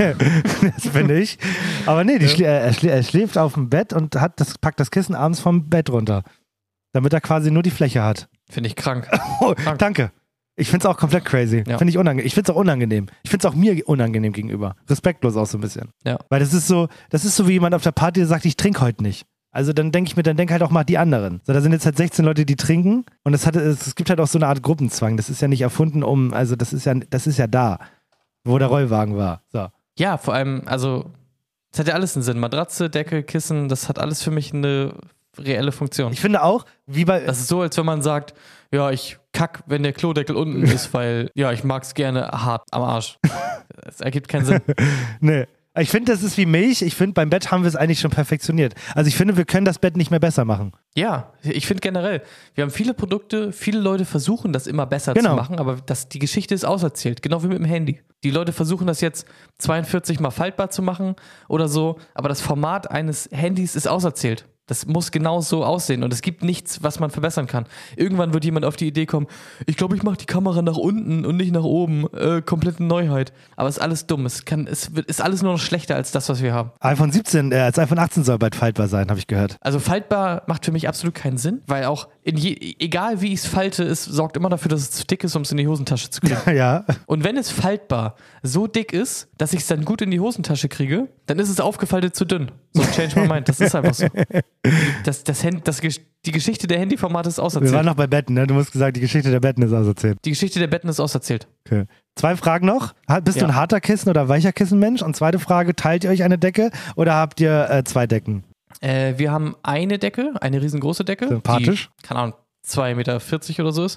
das bin ich. Aber nee, die schlä er, schlä er schläft auf dem Bett und hat das, packt das Kissen abends vom Bett runter. Damit er quasi nur die Fläche hat. Finde ich krank. Oh, Krank. danke. Ich finde es auch komplett crazy. Ja. Finde ich unangenehm. Ich finde es auch unangenehm. Ich finde es auch mir unangenehm gegenüber. Respektlos auch so ein bisschen. Ja. Weil das ist so, das ist so wie jemand auf der Party, der sagt, ich trinke heute nicht. Also dann denke ich mir, dann denk halt auch mal die anderen. So, da sind jetzt halt sechzehn Leute, die trinken und es, hat, es, es gibt halt auch so eine Art Gruppenzwang. Das ist ja nicht erfunden, um, also das ist ja, das ist ja da, wo der Rollwagen war. So. Ja, vor allem, also, es hat ja alles einen Sinn. Matratze, Decke, Kissen, das hat alles für mich eine reelle Funktion. Ich finde auch, wie bei, Das ist so, als wenn man sagt, ja, ich kack, wenn der Klodeckel unten ist, weil, ja, ich mag es gerne hart am Arsch. Das ergibt keinen Sinn. nee. Ich finde, das ist wie Milch. Ich finde, beim Bett haben wir es eigentlich schon perfektioniert. Also ich finde, wir können das Bett nicht mehr besser machen. Ja, ich finde generell, wir haben viele Produkte, viele Leute versuchen das immer besser Genau. zu machen, aber das, die Geschichte ist auserzählt, genau wie mit dem Handy. Die Leute versuchen das jetzt zweiundvierzig mal faltbar zu machen oder so, aber das Format eines Handys ist auserzählt. Das muss genau so aussehen und es gibt nichts, was man verbessern kann. Irgendwann wird jemand auf die Idee kommen, ich glaube, ich mache die Kamera nach unten und nicht nach oben. Äh, komplette Neuheit. Aber es ist alles dumm. Es, kann, es wird, ist alles nur noch schlechter als das, was wir haben. iPhone siebzehn, äh, als iPhone achtzehn soll bald faltbar sein, habe ich gehört. Also faltbar macht für mich absolut keinen Sinn, weil auch in je, egal wie ich es falte, es sorgt immer dafür, dass es zu dick ist, um es in die Hosentasche zu kriegen. ja. Und wenn es faltbar so dick ist, dass ich es dann gut in die Hosentasche kriege, dann ist es aufgefaltet zu dünn. So, change my mind. Das ist einfach so. Das, das, Hand, das, die Geschichte der Handyformate ist Wir waren auserzählt. noch bei Betten, ne? Du musst gesagt, die Geschichte der Betten ist auserzählt. Die Geschichte der Betten ist auserzählt. Okay. Zwei Fragen noch. Ha- Bist du Ja. ein harter Kissen- oder weicher Kissenmensch? Und zweite Frage, teilt ihr euch eine Decke oder habt ihr äh, zwei Decken? Äh, wir haben eine Decke, eine riesengroße Decke. Sympathisch. Die, keine Ahnung, zwei Meter vierzig oder so ist.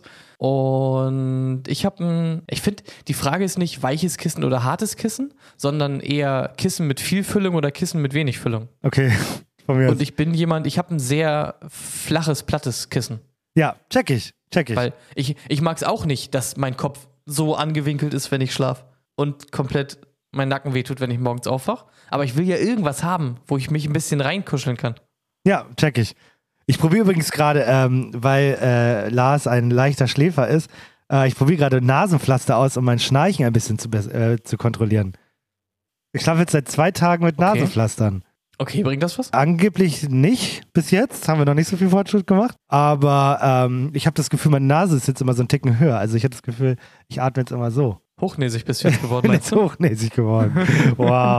Und ich habe ein, ich finde, die Frage ist nicht weiches Kissen oder hartes Kissen, sondern eher Kissen mit viel Füllung oder Kissen mit wenig Füllung. Okay, von mir Und aus. ich bin jemand, ich habe ein sehr flaches, plattes Kissen. Ja, check ich, check ich. Weil ich, ich mag es auch nicht, dass mein Kopf so angewinkelt ist, wenn ich schlafe. Und komplett mein Nacken wehtut, wenn ich morgens aufwache. Aber ich will ja irgendwas haben, wo ich mich ein bisschen reinkuscheln kann. Ja, check ich. Ich probiere übrigens gerade, ähm, weil äh, Lars ein leichter Schläfer ist, äh, ich probiere gerade Nasenpflaster aus, um mein Schnarchen ein bisschen zu, bes- äh, zu kontrollieren. Ich schlafe jetzt seit zwei Tagen mit Okay. Nasenpflastern. Okay, bringt das was? Angeblich nicht bis jetzt, haben wir noch nicht so viel Fortschritt gemacht. Aber ähm, ich habe das Gefühl, meine Nase ist jetzt immer so einen Ticken höher. Also ich habe das Gefühl, ich atme jetzt immer so. Hochnäsig bist du jetzt Ich geworden, bin meinst jetzt du? hochnäsig geworden. Wow.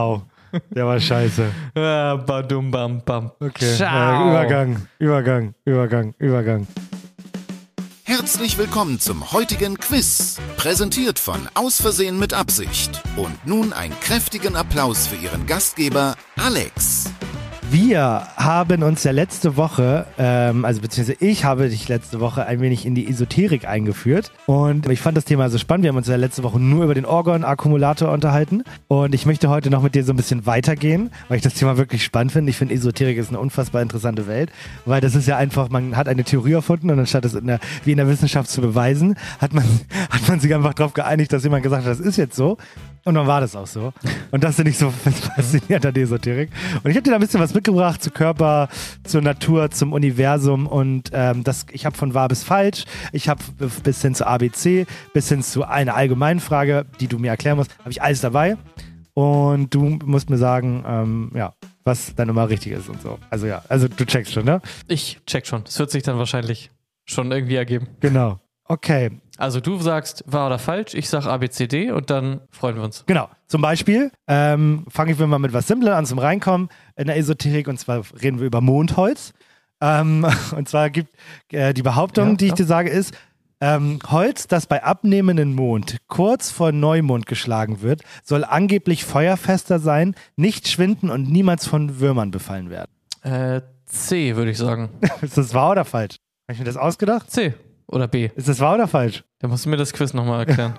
Der war scheiße. Ah, badum, bam, bam. Okay. Ciao. Äh, Übergang, Übergang, Übergang, Übergang. Herzlich willkommen zum heutigen Quiz, präsentiert von Aus Versehen mit Absicht. Und nun einen kräftigen Applaus für Ihren Gastgeber Alex. Wir haben uns ja letzte Woche, ähm, also beziehungsweise ich habe dich letzte Woche ein wenig in die Esoterik eingeführt und ich fand das Thema so spannend. Wir haben uns ja letzte Woche nur über den Orgon-Akkumulator unterhalten und ich möchte heute noch mit dir so ein bisschen weitergehen, weil ich das Thema wirklich spannend finde. Ich finde, Esoterik ist eine unfassbar interessante Welt, weil das ist ja einfach, man hat eine Theorie erfunden und anstatt es in der, wie in der Wissenschaft zu beweisen, hat man, hat man sich einfach darauf geeinigt, dass jemand gesagt hat, das ist jetzt so. Und dann war das auch so. Und das finde ich so faszinierend an der Esoterik. Und ich habe dir da ein bisschen was mitgebracht zu Körper, zur Natur, zum Universum. Und ähm, das, ich habe von wahr bis falsch, ich habe bis hin zu A B C, bis hin zu einer allgemeinen Frage, die du mir erklären musst, habe ich alles dabei. Und du musst mir sagen, ähm, ja, was dann immer richtig ist und so. Also ja, also du checkst schon, ne? Ich check schon. Das wird sich dann wahrscheinlich schon irgendwie ergeben. Genau. Okay. Also du sagst wahr oder falsch, ich sag A B C D und dann freuen wir uns. Genau. Zum Beispiel ähm, fange ich mal mit was Simplem an zum Reinkommen in der Esoterik und zwar reden wir über Mondholz. Ähm, und zwar gibt äh, die Behauptung, Ja, die ich ja. dir sage, ist, ähm, Holz, das bei abnehmendem Mond kurz vor Neumond geschlagen wird, soll angeblich feuerfester sein, nicht schwinden und niemals von Würmern befallen werden. Äh, C würde ich sagen. Ist das wahr oder falsch? Habe ich mir das ausgedacht? C oder B. Ist das wahr oder falsch? Da musst du mir das Quiz nochmal erklären.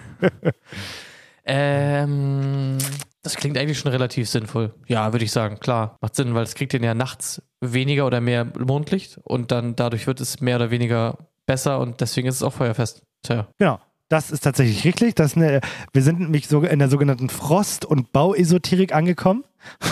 ähm, das klingt eigentlich schon relativ sinnvoll. Ja, würde ich sagen, klar. Macht Sinn, weil es kriegt ja nachts weniger oder mehr Mondlicht und dann dadurch wird es mehr oder weniger besser und deswegen ist es auch feuerfest. Tja. Genau. Das ist tatsächlich richtig. Das ist eine, wir sind nämlich so in der sogenannten Frost- und Bauesoterik angekommen.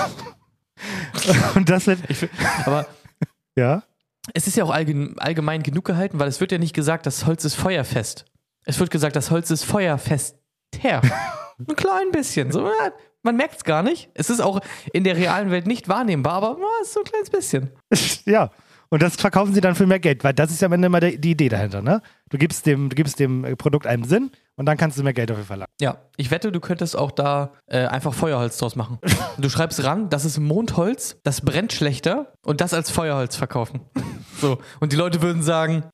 Und das wird. Ich, find- aber Ja. es ist ja auch allgemein, allgemein genug gehalten, weil es wird ja nicht gesagt, das Holz ist feuerfest. Es wird gesagt, das Holz ist feuerfester. Ein klein bisschen. So, ja, man merkt es gar nicht. Es ist auch in der realen Welt nicht wahrnehmbar, aber ja, es ist so ein kleines bisschen. Ja. Und das verkaufen sie dann für mehr Geld, weil das ist ja am Ende immer die Idee dahinter, ne? Du gibst dem, du gibst dem Produkt einen Sinn und dann kannst du mehr Geld dafür verlangen. Ja, ich wette, du könntest auch da äh, einfach Feuerholz draus machen. Du schreibst ran, das ist Mondholz, das brennt schlechter und das als Feuerholz verkaufen. So, und die Leute würden sagen,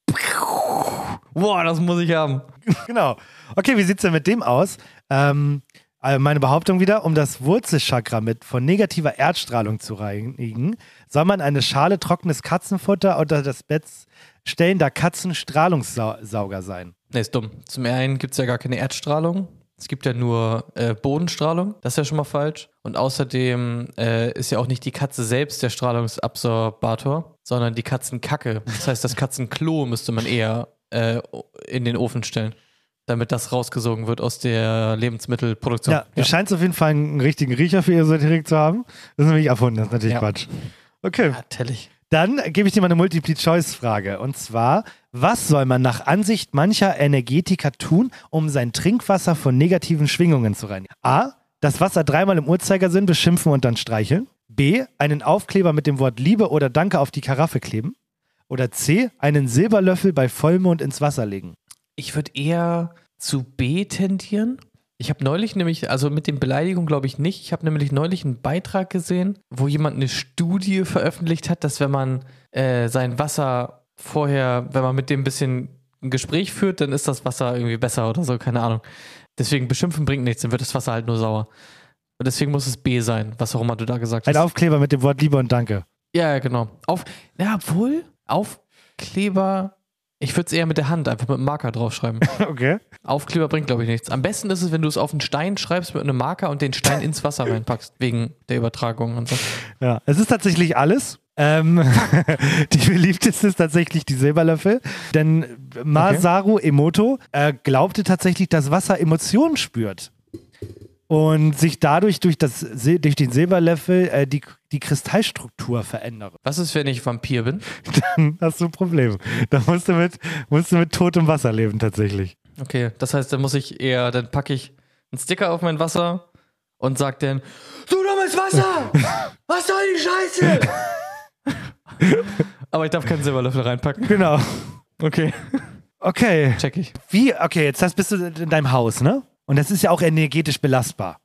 boah, das muss ich haben. Genau. Okay, wie sieht's denn mit dem aus? Ähm, also meine Behauptung wieder, um das Wurzelchakra mit von negativer Erdstrahlung zu reinigen, soll man eine Schale trockenes Katzenfutter unter das Bett stellen, da Katzen Strahlungssauger sein. Ne, ist dumm. Zum einen gibt es ja gar keine Erdstrahlung. Es gibt ja nur äh, Bodenstrahlung. Das ist ja schon mal falsch. Und außerdem äh, ist ja auch nicht die Katze selbst der Strahlungsabsorbator, sondern die Katzenkacke. Das heißt, das Katzenklo müsste man eher äh, in den Ofen stellen, damit das rausgesogen wird aus der Lebensmittelproduktion. Ja, du scheinst auf jeden Fall einen richtigen Riecher für Esoterik zu haben. Das ist nämlich erfunden, das ist natürlich Ja. Quatsch. Okay. Ja, tellig. Dann gebe ich dir mal eine Multiple-Choice-Frage. Und zwar, was soll man nach Ansicht mancher Energetiker tun, um sein Trinkwasser von negativen Schwingungen zu reinigen? A. Das Wasser dreimal im Uhrzeigersinn beschimpfen und dann streicheln. B. Einen Aufkleber mit dem Wort Liebe oder Danke auf die Karaffe kleben. Oder C. Einen Silberlöffel bei Vollmond ins Wasser legen. Ich würde eher zu B tendieren. Ich habe neulich nämlich, also mit den Beleidigungen glaube ich nicht, ich habe nämlich neulich einen Beitrag gesehen, wo jemand eine Studie veröffentlicht hat, dass wenn man äh, sein Wasser vorher, wenn man mit dem ein bisschen ein Gespräch führt, dann ist das Wasser irgendwie besser oder so, keine Ahnung. Deswegen beschimpfen bringt nichts, dann wird das Wasser halt nur sauer. Und deswegen muss es B sein, was auch immer du da gesagt hast. Ein Aufkleber mit dem Wort Liebe und Danke. Ja, ja, genau. Auf, ja, obwohl, Aufkleber, ich würde es eher mit der Hand einfach mit dem Marker draufschreiben. Okay. Aufkleber bringt, glaube ich, nichts. Am besten ist es, wenn du es auf einen Stein schreibst mit einem Marker und den Stein ins Wasser reinpackst, wegen der Übertragung und so. Ja, es ist tatsächlich alles. Ähm, die beliebteste ist tatsächlich die Silberlöffel, denn Masaru Emoto äh, glaubte tatsächlich, dass Wasser Emotionen spürt und sich dadurch durch, das, Sil- durch den Silberlöffel äh, die, die Kristallstruktur verändere. Was ist, wenn ich Vampir bin? Dann hast du ein Problem. Da musst du mit, musst du mit totem Wasser leben tatsächlich. Okay, das heißt, dann muss ich eher, dann packe ich einen Sticker auf mein Wasser und sag dann, du dummes Wasser! Was soll die Scheiße? Aber ich darf keinen Silberlöffel reinpacken. Genau. Okay, Okay. check ich. Wie, okay, jetzt hast, bist du in deinem Haus, ne? Und das ist ja auch energetisch belastbar.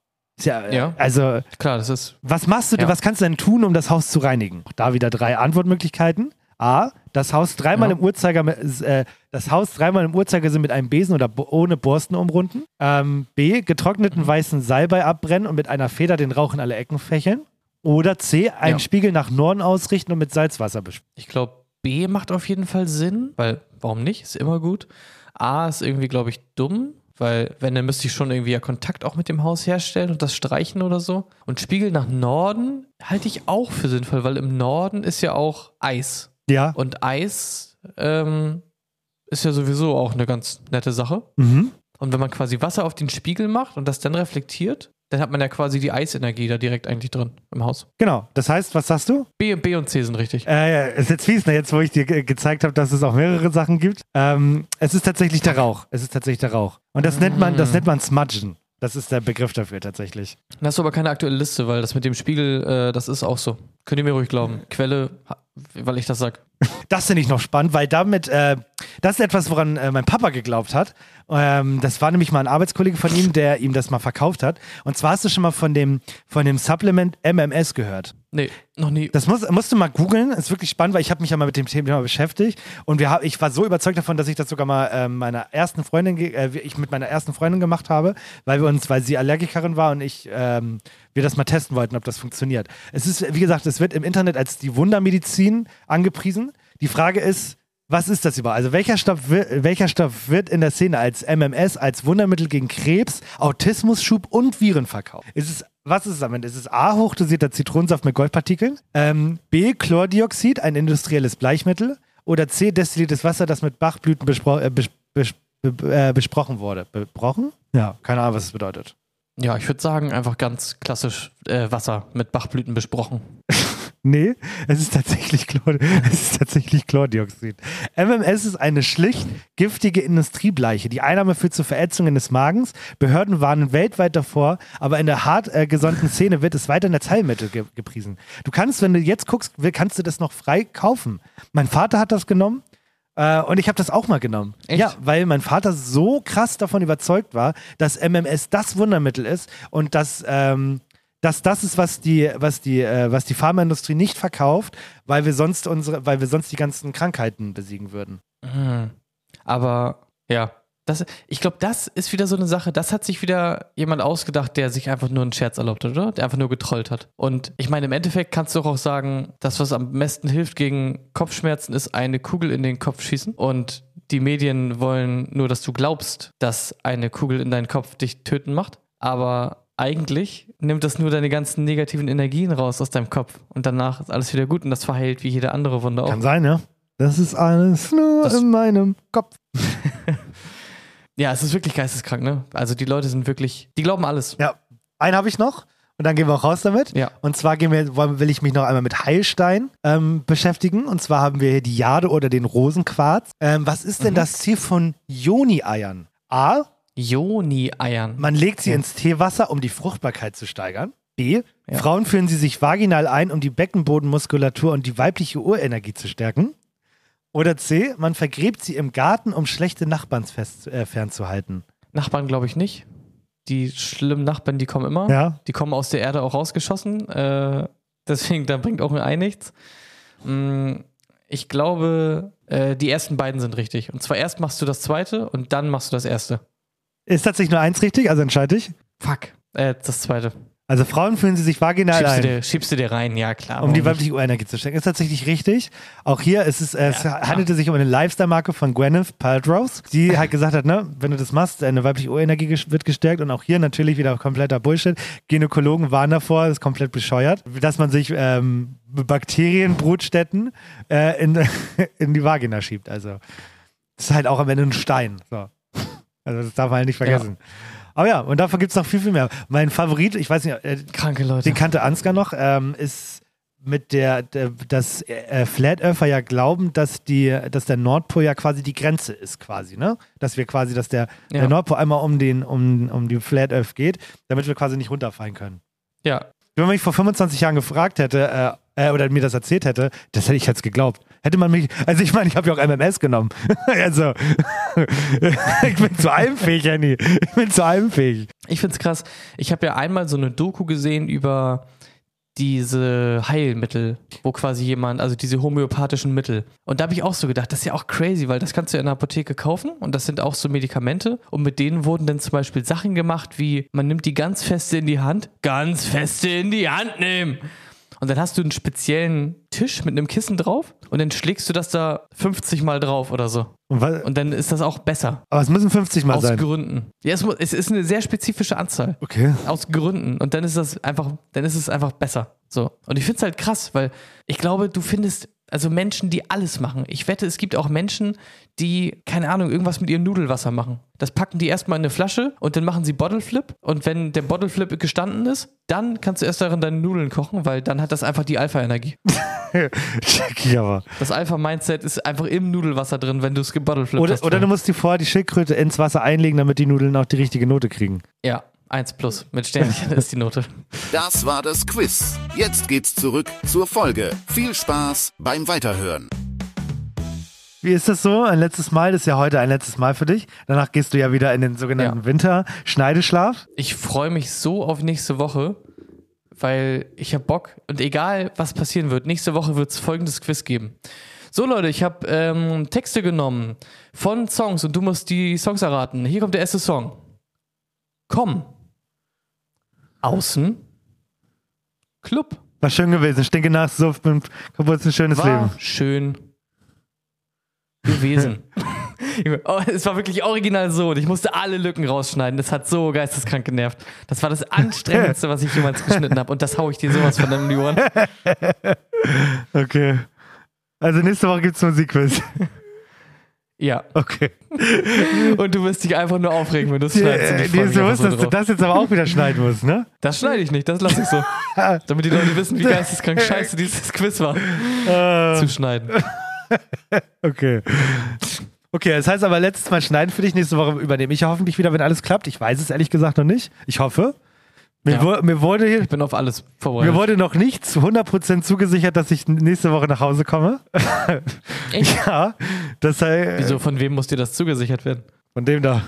Tja, Ja. also, Klar, das ist. was machst du, Ja. was kannst du denn tun, um das Haus zu reinigen? Auch da wieder drei Antwortmöglichkeiten. A, das Haus dreimal Ja. im Uhrzeiger, äh, das Haus dreimal im Uhrzeigersinn mit einem Besen oder bo- ohne Borsten umrunden. Ähm, B, getrockneten Mhm. weißen Salbei abbrennen und mit einer Feder den Rauch in alle Ecken fächeln. Oder C, einen Ja. Spiegel nach Norden ausrichten und mit Salzwasser besprühen. Ich glaube, B macht auf jeden Fall Sinn, weil, warum nicht? Ist immer gut. A ist irgendwie, glaube ich, dumm, weil, wenn, dann müsste ich schon irgendwie ja Kontakt auch mit dem Haus herstellen und das streichen oder so. Und Spiegel nach Norden halte ich auch für sinnvoll, weil im Norden ist ja auch Eis. Ja. Und Eis ähm, ist ja sowieso auch eine ganz nette Sache. Mhm. Und wenn man quasi Wasser auf den Spiegel macht und das dann reflektiert, dann hat man ja quasi die Eisenergie da direkt eigentlich drin im Haus. Genau. Das heißt, was sagst du? B, B und C sind richtig. Äh, ist jetzt fies, ne? Jetzt, wo ich dir ge gezeigt habe, dass es auch mehrere Sachen gibt. Ähm, es ist tatsächlich der Rauch. Es ist tatsächlich der Rauch. Und das nennt man, das nennt man Smudgen. Das ist der Begriff dafür tatsächlich. Da hast du aber keine aktuelle Liste, weil das mit dem Spiegel, äh, das ist auch so. Könnt ihr mir ruhig glauben. Quelle, ha- weil ich das sag. Das finde ich noch spannend, weil damit, äh, das ist etwas, woran äh, mein Papa geglaubt hat. Ähm, das war nämlich mal ein Arbeitskollege von ihm, der ihm das mal verkauft hat. Und zwar hast du schon mal von dem, von dem Supplement M M S gehört. Nee, noch nie. Das muss, musst du mal googeln, ist wirklich spannend, weil ich habe mich ja mal mit dem Thema beschäftigt und wir hab, ich war so überzeugt davon, dass ich das sogar mal äh, meiner ersten Freundin, ge- äh, ich mit meiner ersten Freundin gemacht habe, weil wir uns, weil sie Allergikerin war und ich, ähm, wir das mal testen wollten, ob das funktioniert. Es ist, wie gesagt, es wird im Internet als die Wundermedizin angepriesen. Die Frage ist, was ist das überhaupt? Also welcher Stoff, wi- welcher Stoff wird in der Szene als M M S, als Wundermittel gegen Krebs, Autismusschub und Viren verkauft? Ist es, was ist es am Ende? Ist es A, hochdosierter Zitronensaft mit Goldpartikeln? Ähm, B, Chlordioxid, ein industrielles Bleichmittel? Oder C, destilliertes Wasser, das mit Bachblüten bespro äh, bes bes be äh, besprochen wurde? Besprochen? Ja, keine Ahnung, was es bedeutet. Ja, ich würde sagen, einfach ganz klassisch äh, Wasser mit Bachblüten besprochen. Nee, es ist tatsächlich, Chlor es ist tatsächlich Chlordioxid. M M S ist eine schlicht giftige Industriebleiche. Die Einnahme führt zu Verätzungen des Magens. Behörden warnen weltweit davor, aber in der hart äh, gesonnten Szene wird es weiterhin als Heilmittel ge gepriesen. Du kannst, wenn du jetzt guckst, kannst du das noch frei kaufen. Mein Vater hat das genommen. Äh, und ich habe das auch mal genommen. Echt? Ja, weil mein Vater so krass davon überzeugt war, dass M M S das Wundermittel ist und dass, ähm, dass das ist, was die, was die, äh, was die Pharmaindustrie nicht verkauft, weil wir sonst unsere, weil wir sonst die ganzen Krankheiten besiegen würden. Mhm. Aber ja, das, ich glaube, das ist wieder so eine Sache, das hat sich wieder jemand ausgedacht, der sich einfach nur einen Scherz erlaubt hat, oder? Der einfach nur getrollt hat. Und ich meine, im Endeffekt kannst du doch auch sagen, das, was am besten hilft gegen Kopfschmerzen, ist eine Kugel in den Kopf schießen. Und die Medien wollen nur, dass du glaubst, dass eine Kugel in deinen Kopf dich töten macht. Aber eigentlich nimmt das nur deine ganzen negativen Energien raus aus deinem Kopf. Und danach ist alles wieder gut und das verheilt wie jede andere Wunde auch. Kann sein, ja. Das ist alles nur Das- in meinem Kopf. Ja, es ist wirklich geisteskrank, ne? Also die Leute sind wirklich, die glauben alles. Ja, einen habe ich noch. Und dann gehen wir auch raus damit. Ja. Und zwar gehen wir, wollen- will ich mich noch einmal mit Heilstein ähm, beschäftigen. Und zwar haben wir hier die Jade oder den Rosenquarz. Ähm, was ist denn Mhm. das Ziel von Joni-Eiern? A, Joni-Eiern. man legt sie Ja. ins Teewasser, um die Fruchtbarkeit zu steigern. B, Ja. Frauen führen sie sich vaginal ein, um die Beckenbodenmuskulatur und die weibliche Urenergie zu stärken. Oder C, man vergräbt sie im Garten, um schlechte Nachbarn fest, äh, fernzuhalten. Nachbarn glaube ich nicht. Die schlimmen Nachbarn, die kommen immer. Ja. Die kommen aus der Erde auch rausgeschossen. Äh, deswegen, da bringt auch ein Ei nichts. Mm, ich glaube, äh, die ersten beiden sind richtig. Und zwar erst machst du das zweite und dann machst du das erste. Ist tatsächlich nur eins richtig, also entscheide ich. Fuck. Äh, das zweite. Also Frauen fühlen sie sich vaginal Schiebst du, ein. dir, schiebst du dir rein, ja klar. Um die warum nicht? weibliche Urenergie zu stecken. Ist tatsächlich richtig. Auch hier ist es, äh, es Ja, handelte sich um eine Lifestyle-Marke von Gwyneth Paltrow, die halt gesagt hat, ne, wenn du das machst, deine weibliche Urenergie ges- wird gestärkt. Und auch hier natürlich wieder kompletter Bullshit. Gynäkologen warnen davor, das ist komplett bescheuert, dass man sich ähm, Bakterienbrutstätten äh, in, in die Vagina schiebt. Also das ist halt auch am Ende ein Stein. So. Also das darf man halt nicht vergessen. Aber ja, und davon gibt es noch viel, viel mehr. Mein Favorit, ich weiß nicht, äh, Kranke Leute. den kannte Ansgar noch, ähm, ist mit der, der dass äh, Flat Earther ja glauben, dass die, dass der Nordpol ja quasi die Grenze ist, quasi, ne? Dass wir quasi, dass der, Ja. der Nordpol einmal um den, um, um die Flat Earth geht, damit wir quasi nicht runterfallen können. Ja, Wenn man mich vor fünfundzwanzig Jahren gefragt hätte, äh, oder mir das erzählt hätte, das hätte ich jetzt geglaubt. Hätte man mich, also ich meine, ich habe ja auch M M S genommen. Also, ich bin zu allem fähig, Henny. Ich bin zu allem fähig. Ich find's krass. Ich habe ja einmal so eine Doku gesehen über diese Heilmittel, wo quasi jemand, also diese homöopathischen Mittel. Und da habe ich auch so gedacht, das ist ja auch crazy, weil das kannst du ja in der Apotheke kaufen und das sind auch so Medikamente und mit denen wurden dann zum Beispiel Sachen gemacht wie, man nimmt die ganz feste in die Hand, ganz feste in die Hand nehmen. Und dann hast du einen speziellen Tisch mit einem Kissen drauf und dann schlägst du das da fünfzig Mal drauf oder so. Und, was, und dann ist das auch besser. Aber es müssen fünfzig Mal Aus sein. Aus Gründen. Ja, es, muss, es ist eine sehr spezifische Anzahl. Okay. Aus Gründen. Und dann ist das einfach, dann ist es einfach besser. So. Und ich finde es halt krass, weil ich glaube, du findest also Menschen, die alles machen. Ich wette, es gibt auch Menschen, die, keine Ahnung, irgendwas mit ihrem Nudelwasser machen. Das packen die erstmal in eine Flasche und dann machen sie Bottle Flip. Und wenn der Bottle Flip gestanden ist, dann kannst du erst darin deine Nudeln kochen, weil dann hat das einfach die Alpha-Energie. Check ich aber. Das Alpha-Mindset ist einfach im Nudelwasser drin, wenn du es gebottle flip oder, hast. Oder du musst dir vorher die Schildkröte ins Wasser einlegen, damit die Nudeln auch die richtige Note kriegen. Ja. Eins plus. Mit Sternchen ist die Note. Das war das Quiz. Jetzt geht's zurück zur Folge. Viel Spaß beim Weiterhören. Wie ist das so? Ein letztes Mal, das ist ja heute ein letztes Mal für dich. Danach gehst du ja wieder in den sogenannten ja. Winter-Schneideschlaf. Ich freue mich so auf nächste Woche, weil ich habe Bock und egal, was passieren wird, nächste Woche wird es folgendes Quiz geben. So Leute, ich habe ähm, Texte genommen von Songs und du musst die Songs erraten. Hier kommt der erste Song. Komm. Außen. Club. War schön gewesen. Stinke nach Suff mit kaputt, ein schönes war Leben. Schön gewesen. Oh, es war wirklich original so und ich musste alle Lücken rausschneiden. Das hat so geisteskrank genervt. Das war das Anstrengendste, was ich jemals geschnitten habe und das hau ich dir sowas von den Ohren. Okay. Also nächste Woche gibt's Musikquiz. Ja. Okay. Und du wirst dich einfach nur aufregen, wenn du es schneidest. Und ich freu mich du einfach musst, so dass drauf. du das jetzt aber auch wieder schneiden musst, ne? Das schneide ich nicht, das lasse ich so. Damit die Leute wissen, wie geisteskrank scheiße dieses Quiz war. Uh. Zu schneiden. Okay. Okay, das heißt aber letztes Mal schneiden für dich, nächste Woche übernehme ich ja hoffentlich wieder, wenn alles klappt. Ich weiß es ehrlich gesagt noch nicht. Ich hoffe. Mir, Ja. wo, mir, wurde, Ich bin auf alles vorbereitet. mir wurde noch nicht zu hundert Prozent zugesichert, dass ich nächste Woche nach Hause komme. Echt? Ja. Das sei, Wieso, von wem muss dir das zugesichert werden? Von dem da.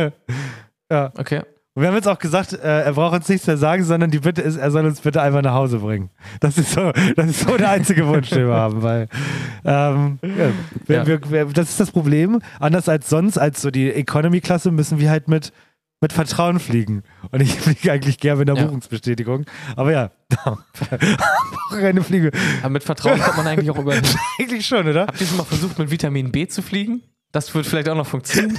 Ja. Okay. Und wir haben jetzt auch gesagt, äh, er braucht uns nichts mehr sagen, sondern die Bitte ist, er soll uns bitte einfach nach Hause bringen. Das ist so, das ist so der einzige Wunsch, den wir haben, weil ähm, ja, wir, Ja. Wir, wir, das ist das Problem. Anders als sonst, als so die Economy-Klasse, müssen wir halt mit, mit Vertrauen fliegen. Und ich fliege eigentlich gerne mit einer Ja. Buchungsbestätigung. Aber ja, Wochenende fliege. Aber mit Vertrauen kommt man eigentlich auch über. Eigentlich schon, oder? Habt ihr schon mal versucht, mit Vitamin B zu fliegen? Das wird vielleicht auch noch funktionieren.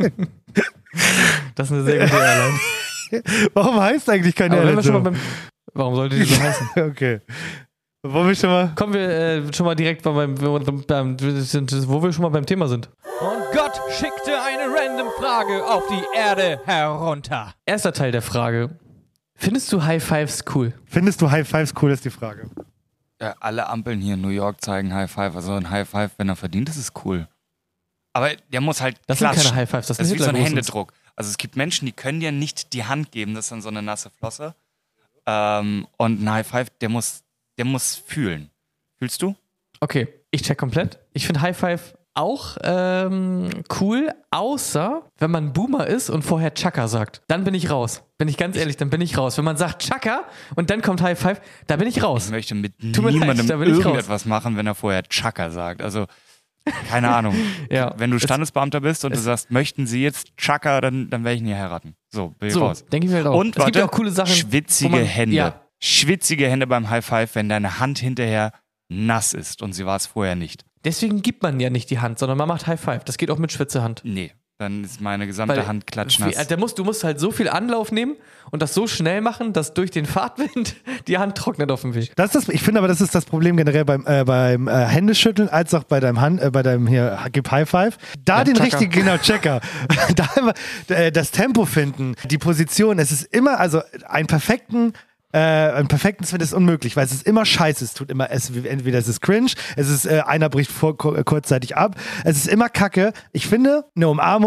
Das ist eine sehr gute Airline. Warum heißt eigentlich keine Aber wenn wir Airline schon so? mal beim, warum sollte die so heißen? Okay. Wo wir schon mal... Kommen wir äh, schon mal direkt beim, beim, beim, wo wir schon mal beim Thema sind. Und Gott schickte eine random Frage auf die Erde herunter. Erster Teil der Frage. Findest du High Fives cool? Findest du High Fives cool, ist die Frage. Ja, alle Ampeln hier in New York zeigen High Five. Also ein High Five, wenn er verdient, das ist cool. Aber der muss halt Das sind klatschen. keine High Fives, das, Das ist sind wie so ein Hitlergrußens. Händedruck. Also es gibt Menschen, die können dir nicht die Hand geben, das ist dann so eine nasse Flosse. Ähm, und ein High Five, der muss, der muss fühlen. Fühlst du? Okay, ich check komplett. Ich finde High Five auch ähm, cool, außer wenn man Boomer ist und vorher Chaka sagt. Dann bin ich raus. Bin ich ganz ehrlich, dann bin ich raus. Wenn man sagt Chaka und dann kommt High Five, da bin ich raus. Ich möchte mit Tut mir leid, niemandem da bin ich raus. irgendetwas machen, wenn er vorher Chaka sagt. Also, keine Ahnung. Ja. Wenn du Es- Standesbeamter bist und du es- sagst, möchten Sie jetzt Chaka, dann, dann werde ich nie heiraten. So, bin ich So, raus. denke ich mir halt auch. Und es warte, gibt ja auch coole Sachen. schwitzige wo man, Hände. Ja, Schwitzige Hände beim High Five, wenn deine Hand hinterher nass ist und sie war es vorher nicht. deswegen gibt man ja nicht die Hand, sondern man macht High Five. Das geht auch mit Schwitzehand. Nee, dann ist meine gesamte Weil- Hand klatschnass. Wie- Der musst, du musst halt so viel Anlauf nehmen und das so schnell machen, dass durch den Fahrtwind die Hand trocknet auf dem Weg. Das ist das, ich finde aber, das ist das Problem generell beim, äh, beim äh, Händeschütteln als auch bei deinem Hand, äh, bei deinem hier Gib High Five. Da Ja, den Checker. richtigen, genau, Checker. Da immer, äh, das Tempo finden, die Position, es ist immer, also einen perfekten Äh, einen perfekten Spin ist unmöglich, weil es ist immer scheiße. Es tut immer, es, entweder es ist cringe, es ist, äh, einer bricht vor, kur- kurzzeitig ab. Es ist immer Kacke. Ich finde, eine Umarmung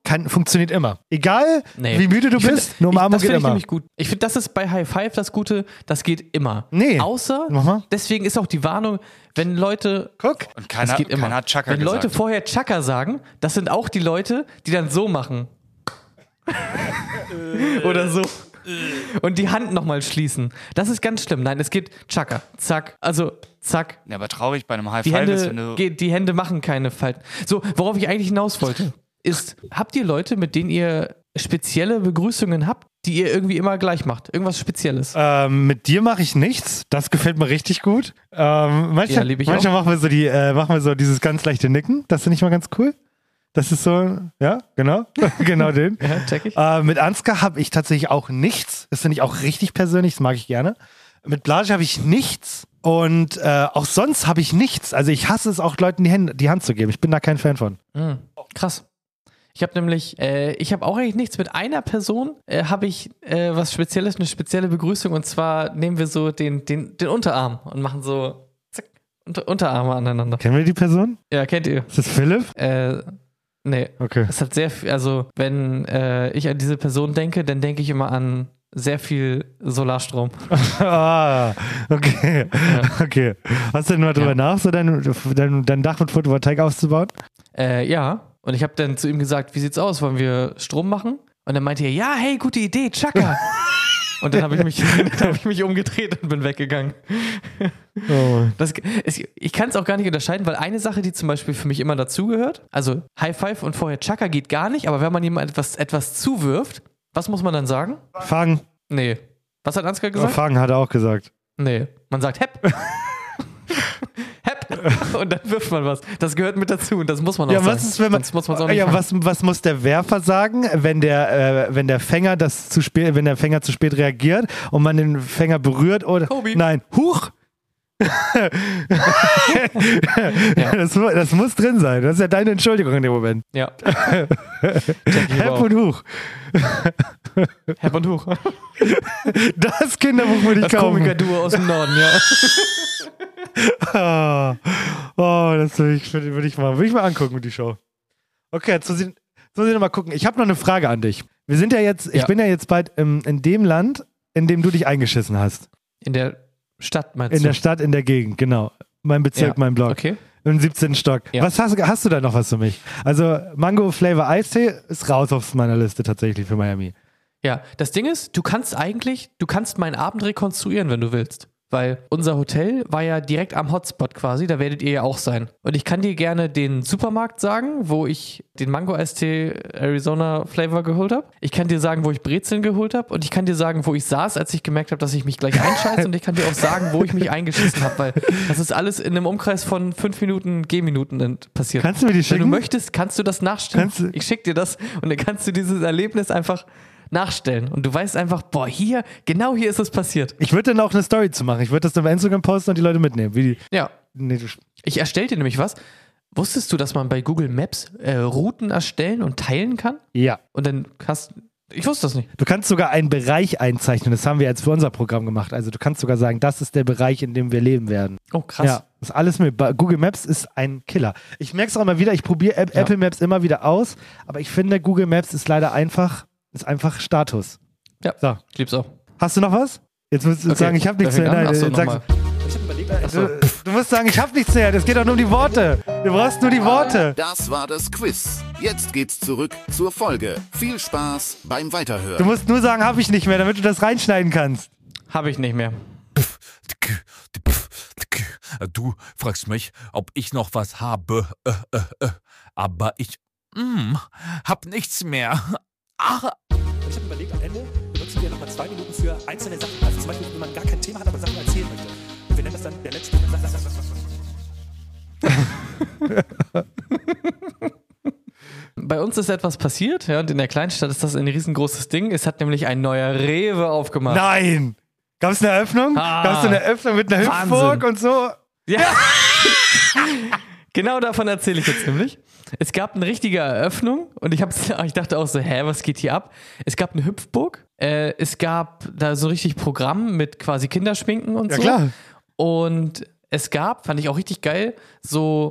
kann, funktioniert immer. Egal, Nee. wie müde du Ich find- bist, eine ich, Umarmung das geht finde ich immer. nämlich gut. Ich finde, das ist bei High Five das Gute, das geht immer. Nee. Außer, Mach mal. deswegen ist auch die Warnung, wenn Leute, Guck. Und keiner, das geht immer. keiner hat Chaka wenn gesagt. Leute vorher Chaka sagen, das sind auch die Leute, die dann so machen. Oder so. Und die Hand nochmal schließen. Das ist ganz schlimm. Nein, es geht Chaka, zack, also zack. Ja, aber traurig bei einem High Die Five ist, wenn Hände, du... geht, die Hände machen keine Falten. So, worauf ich eigentlich hinaus wollte, ist, habt ihr Leute, mit denen ihr spezielle Begrüßungen habt, die ihr irgendwie immer gleich macht? Irgendwas Spezielles? Ähm, mit dir mache ich nichts. Das gefällt mir richtig gut. Ähm, manchmal Ja, lieb ich manchmal machen wir so die, äh, machen wir so dieses ganz leichte Nicken. Das finde ich mal ganz cool. Das ist so, ja, genau, genau den. Ja, check ich. Äh, mit Ansgar habe ich tatsächlich auch nichts. Das finde ich auch richtig persönlich, das mag ich gerne. Mit Blage habe ich nichts und äh, auch sonst habe ich nichts. Also ich hasse es auch, Leuten die, Hände, die Hand zu geben. Ich bin da kein Fan von. Mhm. Krass. Ich habe nämlich, äh, ich habe auch eigentlich nichts. Mit einer Person äh, habe ich äh, was Spezielles, eine spezielle Begrüßung. Und zwar nehmen wir so den, den, den Unterarm und machen so zack, Unter, Unterarme aneinander. Kennen wir die Person? Ja, kennt ihr? Ist das Philipp? Äh, nee. Okay. Es hat sehr viel, also wenn äh, ich an diese Person denke, dann denke ich immer an sehr viel Solarstrom. Ah, okay. Okay. Hast du denn mal drüber Ja. nach, so dein, dein, dein Dach mit Photovoltaik auszubauen? Äh, ja. Und ich habe dann zu ihm gesagt, wie sieht's aus? Wollen wir Strom machen? Und dann meinte er, ja, hey, gute Idee, Chaka. Und dann habe ich, mich- dann hab ich mich umgedreht und bin weggegangen. Oh. Das, es, ich kann es auch gar nicht unterscheiden, weil eine Sache, die zum Beispiel für mich immer dazugehört, also High Five und vorher Chaka geht gar nicht, aber wenn man jemand etwas, etwas zuwirft, was muss man dann sagen? Fang. Nee. Was hat Ansgar Oh, gesagt? Fang hat er auch gesagt. Nee. Man sagt Hepp. Hepp. Und dann wirft man was. Das gehört mit dazu und das muss man auch Ja, sagen. was ist, wenn man, Sonst muss man's auch nicht ja, fangen. was, was muss der Werfer sagen, wenn der, äh, wenn der Fänger das zu spät, wenn der Fänger zu spät reagiert und man den Fänger berührt oder Kobi. nein, huch. das, mu- das muss drin sein. Das ist ja deine Entschuldigung in dem Moment. Ja. Check ich aber Hepp auch. und huch. Hepp und Huch. Das Kinderbuch würde ich Das kaufen. Komiker-Duo aus dem Norden, ja. Oh, oh, das würde ich, würde ich mal, würde ich mal angucken, die Show. Okay, jetzt muss ich, jetzt muss ich noch mal gucken. Ich habe noch eine Frage an dich. Wir sind ja jetzt, ich Ja. bin ja jetzt bald im, in dem Land, in dem du dich eingeschissen hast. In der Stadt meinst In du? der Stadt, in der Gegend, genau. Mein Bezirk, Ja, mein Blog. okay. Im siebzehnten Stock. Ja. Was hast, hast du da noch was für mich? Also Mango Flavor Eistee ist raus auf meiner Liste tatsächlich für Miami. Ja, das Ding ist, du kannst eigentlich, du kannst meinen Abend rekonstruieren, wenn du willst. Weil unser Hotel war ja direkt am Hotspot quasi, da werdet ihr ja auch sein. Und ich kann dir gerne den Supermarkt sagen, wo ich den Mango-Eistee Arizona Flavor geholt habe. Ich kann dir sagen, wo ich Brezeln geholt habe. Und ich kann dir sagen, wo ich saß, als ich gemerkt habe, dass ich mich gleich einscheiße. Und ich kann dir auch sagen, wo ich mich eingeschissen habe, weil das ist alles in einem Umkreis von fünf Minuten, Gehminuten ent- passiert. Kannst du mir die Wenn schicken? du möchtest, kannst du das nachstellen. Kannst du- Ich schick dir das und dann kannst du dieses Erlebnis einfach nachstellen. Und du weißt einfach, boah, hier, genau hier ist es passiert. Ich würde dann auch eine Story zu machen. Ich würde das dann bei Instagram posten und die Leute mitnehmen. Wie die, Ja, nee, du, ich erstelle dir nämlich was. Wusstest du, dass man bei Google Maps äh, Routen erstellen und teilen kann? ja. Und dann hast ich wusste das nicht. Du kannst sogar einen Bereich einzeichnen. Das haben wir jetzt für unser Programm gemacht. Also du kannst sogar sagen, das ist der Bereich, in dem wir leben werden. Oh, krass. Ja, das ist alles mit. Google Maps ist ein Killer. Ich merke es auch immer wieder, ich probiere App, Ja. Apple Maps immer wieder aus, aber ich finde, Google Maps ist leider einfach, ist einfach Status. Ja, So. ich lieb's auch. Hast du noch was? Jetzt musst du Okay, sagen, ich habe nichts wer mehr. fängt an? Nein, Achso, jetzt sagst, nochmal. du, du musst sagen, ich habe nichts mehr. Das geht doch nur um die Worte. Du brauchst nur die Worte. Das war das Quiz. Jetzt geht's zurück zur Folge. Viel Spaß beim Weiterhören. Du musst nur sagen, habe ich nicht mehr, damit du das reinschneiden kannst. Habe ich nicht mehr. Du fragst mich, ob ich noch was habe, äh, äh, äh. aber ich mm, hab nichts mehr. Ah. Ich habe überlegt, am Ende benutzen wir nochmal zwei Minuten für einzelne Sachen. Also zum Beispiel, wenn man gar kein Thema hat, aber Sachen erzählen möchte. Und wir nennen das dann der letzte. Bei uns ist etwas passiert, ja, und in der Kleinstadt ist das ein riesengroßes Ding. Es hat nämlich ein neuer Rewe aufgemacht. Nein! Gab es eine Eröffnung? Ah, Gab es eine Eröffnung mit einer Wahnsinn. Hüpfburg und so? Ja. Genau davon erzähle ich jetzt nämlich. Es gab eine richtige Eröffnung und ich, hab's, ich dachte auch so, hä, was geht hier ab? Es gab eine Hüpfburg, äh, es gab da so richtig Programm mit quasi Kinderschminken und Ja, so. klar. Und es gab, fand ich auch richtig geil, so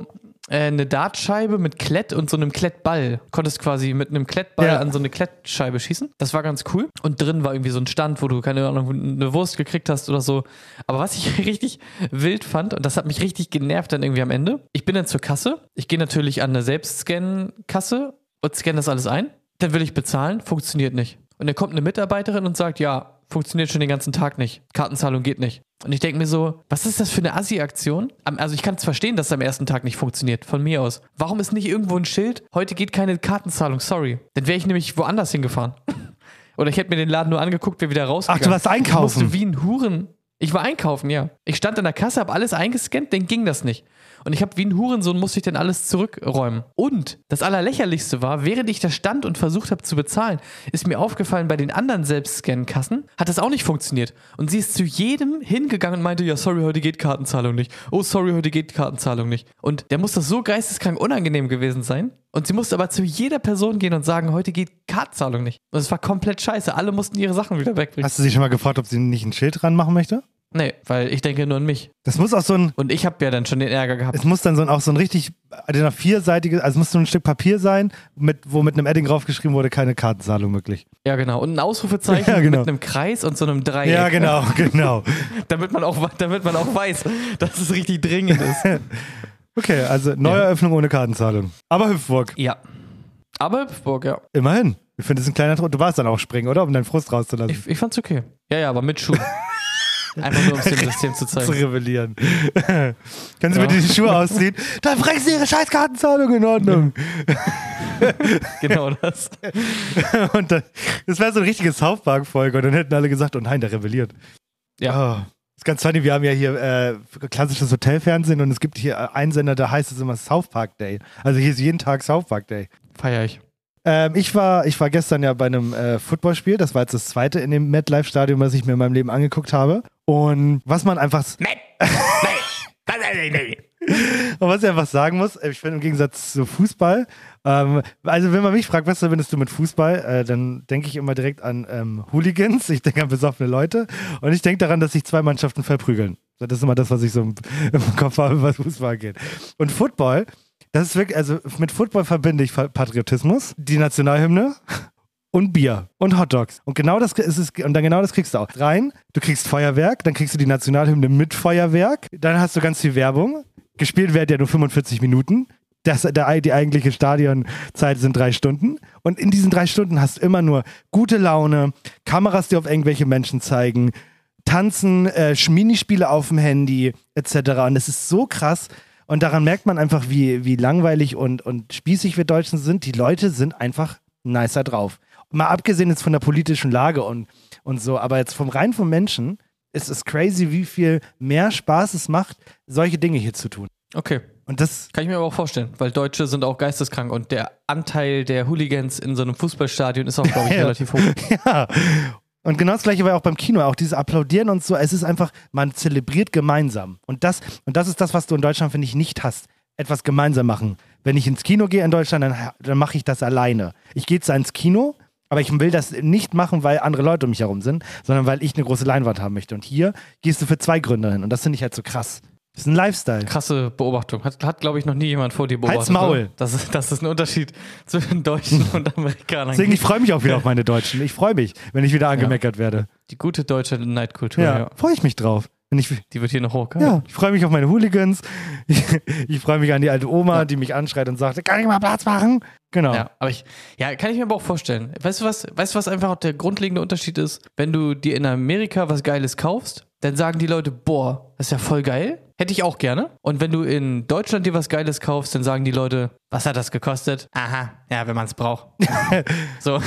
äh, eine Dartscheibe mit Klett und so einem Klettball. Konntest quasi mit einem Klettball Ja. an so eine Klettscheibe schießen. Das war ganz cool. Und drin war irgendwie so ein Stand, wo du, keine Ahnung, eine Wurst gekriegt hast oder so. Aber was ich richtig wild fand, und das hat mich richtig genervt dann irgendwie am Ende, ich bin dann zur Kasse. Ich gehe natürlich an eine Selbstscan-Kasse und scanne das alles ein. Dann will ich bezahlen, funktioniert nicht. Und dann kommt eine Mitarbeiterin und sagt, ja, funktioniert schon den ganzen Tag nicht. Kartenzahlung geht nicht. Und ich denke mir so, was ist das für eine Assi-Aktion? Am- Also ich kann es verstehen, dass es am ersten Tag nicht funktioniert, von mir aus. Warum ist nicht irgendwo ein Schild, heute geht keine Kartenzahlung, sorry. Dann wäre ich nämlich woanders hingefahren. Oder ich hätte mir den Laden nur angeguckt, wäre wieder rausgegangen. Ach, du warst einkaufen? Ich musste wie ein Huren... Ich war einkaufen, ja. Ich stand an der Kasse, habe alles eingescannt, dann ging das nicht. Und ich habe wie ein Hurensohn, musste ich dann alles zurückräumen. Und das Allerlächerlichste war, während ich da stand und versucht habe zu bezahlen, ist mir aufgefallen, bei den anderen Selbstscan-Kassen hat das auch nicht funktioniert. Und sie ist zu jedem hingegangen und meinte, ja, sorry, heute geht Kartenzahlung nicht. Oh, sorry, heute geht Kartenzahlung nicht. Und der muss das so geisteskrank unangenehm gewesen sein. Und sie musste aber zu jeder Person gehen und sagen, heute geht Kartenzahlung nicht. Und es war komplett scheiße. Alle mussten ihre Sachen wieder wegbringen. Hast du sie schon mal gefragt, ob sie nicht ein Schild dran machen möchte? Nee, weil ich denke nur an mich. Das muss auch so ein... Und ich habe ja dann schon den Ärger gehabt. Es muss dann so ein, auch so ein richtig, ein vierseitiges, also es muss so ein Stück Papier sein, mit, wo mit einem Edding draufgeschrieben wurde, keine Kartenzahlung möglich. Ja, genau. Und ein Ausrufezeichen Ja, genau. mit einem Kreis und so einem Dreieck. Ja, genau, genau. damit, man auch, damit man auch weiß, dass es richtig dringend ist. Okay, also Neueröffnung ohne Kartenzahlung. Aber Hüpfburg. Ja. Aber Hüpfburg, ja. Immerhin. Ich finde, das ist ein kleiner Druck. Du warst dann auch springen, oder? Um deinen Frust rauszulassen. Ich, ich fand's okay. Ja, ja, aber mit Schuhen. Einfach nur, um es dem System zu Zu zeigen. rebellieren. Können Sie Ja. bitte die Schuhe ausziehen? Dann bringen Sie Ihre scheiß Kartenzahlung in Ordnung. Genau das. Und dann, das wäre so eine richtige South Park-Folge und dann hätten alle gesagt, oh nein, der rebelliert. Ja. Oh. Das ist ganz funny, wir haben ja hier äh, klassisches Hotelfernsehen und es gibt hier einen Sender, da heißt es immer South Park Day. Also hier ist jeden Tag South Park Day. Feier ich. Ähm, ich, war, ich war gestern ja bei einem äh, Footballspiel, das war jetzt das zweite in dem MetLife-Stadion, was ich mir in meinem Leben angeguckt habe. Und was man einfach... Und was ich einfach sagen muss, ich finde im Gegensatz zu Fußball, ähm, also wenn man mich fragt, was verbindest du mit Fußball, äh, dann denke ich immer direkt an ähm, Hooligans, ich denke an besoffene Leute und ich denke daran, dass sich zwei Mannschaften verprügeln. Das ist immer das, was ich so im, im Kopf habe, was Fußball geht. Und Football, das ist wirklich, also mit Football verbinde ich Patriotismus, die Nationalhymne und Bier und Hotdogs. Und genau das ist es, und dann genau das kriegst du auch rein. Du kriegst Feuerwerk, dann kriegst du die Nationalhymne mit Feuerwerk, dann hast du ganz viel Werbung. Gespielt werden ja nur fünfundvierzig Minuten. Das, der, die eigentliche Stadionzeit sind drei Stunden. Und in diesen drei Stunden hast du immer nur gute Laune, Kameras, die auf irgendwelche Menschen zeigen, Tanzen, äh, Minispiele auf dem Handy, et cetera. Und das ist so krass. Und daran merkt man einfach, wie, wie langweilig und, und spießig wir Deutschen sind. Die Leute sind einfach nicer drauf. Mal abgesehen jetzt von der politischen Lage und, und so, aber jetzt vom rein vom Menschen ist es crazy, wie viel mehr Spaß es macht, solche Dinge hier zu tun. Okay. Und das kann ich mir aber auch vorstellen, weil Deutsche sind auch geisteskrank und der Anteil der Hooligans in so einem Fußballstadion ist auch, glaube ich, Ja. relativ hoch. Ja. Und genau das Gleiche war ja auch beim Kino, auch dieses Applaudieren und so. Es ist einfach, man zelebriert gemeinsam. Und das, und das ist das, was du in Deutschland, finde ich, nicht hast. Etwas gemeinsam machen. Wenn ich ins Kino gehe in Deutschland, dann, dann mache ich das alleine. Ich gehe zwar ins Kino, aber ich will das nicht machen, weil andere Leute um mich herum sind, sondern weil ich eine große Leinwand haben möchte. Und hier gehst du für zwei Gründe hin. Und das finde ich halt so krass. Das ist ein Lifestyle. Krasse Beobachtung. Hat, hat glaube ich, noch nie jemand vor dir beobachtet. Halt's Maul. Oder? Das ist, das ist ein Unterschied zwischen Deutschen und Amerikanern. Deswegen, ich freue mich auch wieder auf meine Deutschen. Ich freue mich, wenn ich wieder angemeckert ja. werde. Die gute deutsche Neidkultur, Ja, ja. freue ich mich drauf. Wenn ich, Die wird hier noch hochgehalten. ja, ich freue mich auf meine Hooligans. Ich, ich freue mich an die alte Oma, Ja. die mich anschreit und sagt, kann ich mal Platz machen? Genau. Ja, aber ich, ja, kann ich mir aber auch vorstellen. Weißt du was, weißt du, was einfach der grundlegende Unterschied ist? Wenn du dir in Amerika was Geiles kaufst, dann sagen die Leute, boah, das ist ja voll geil. Hätte ich auch gerne. Und wenn du in Deutschland dir was Geiles kaufst, dann sagen die Leute, was hat das gekostet? Aha, ja, wenn man es braucht. So,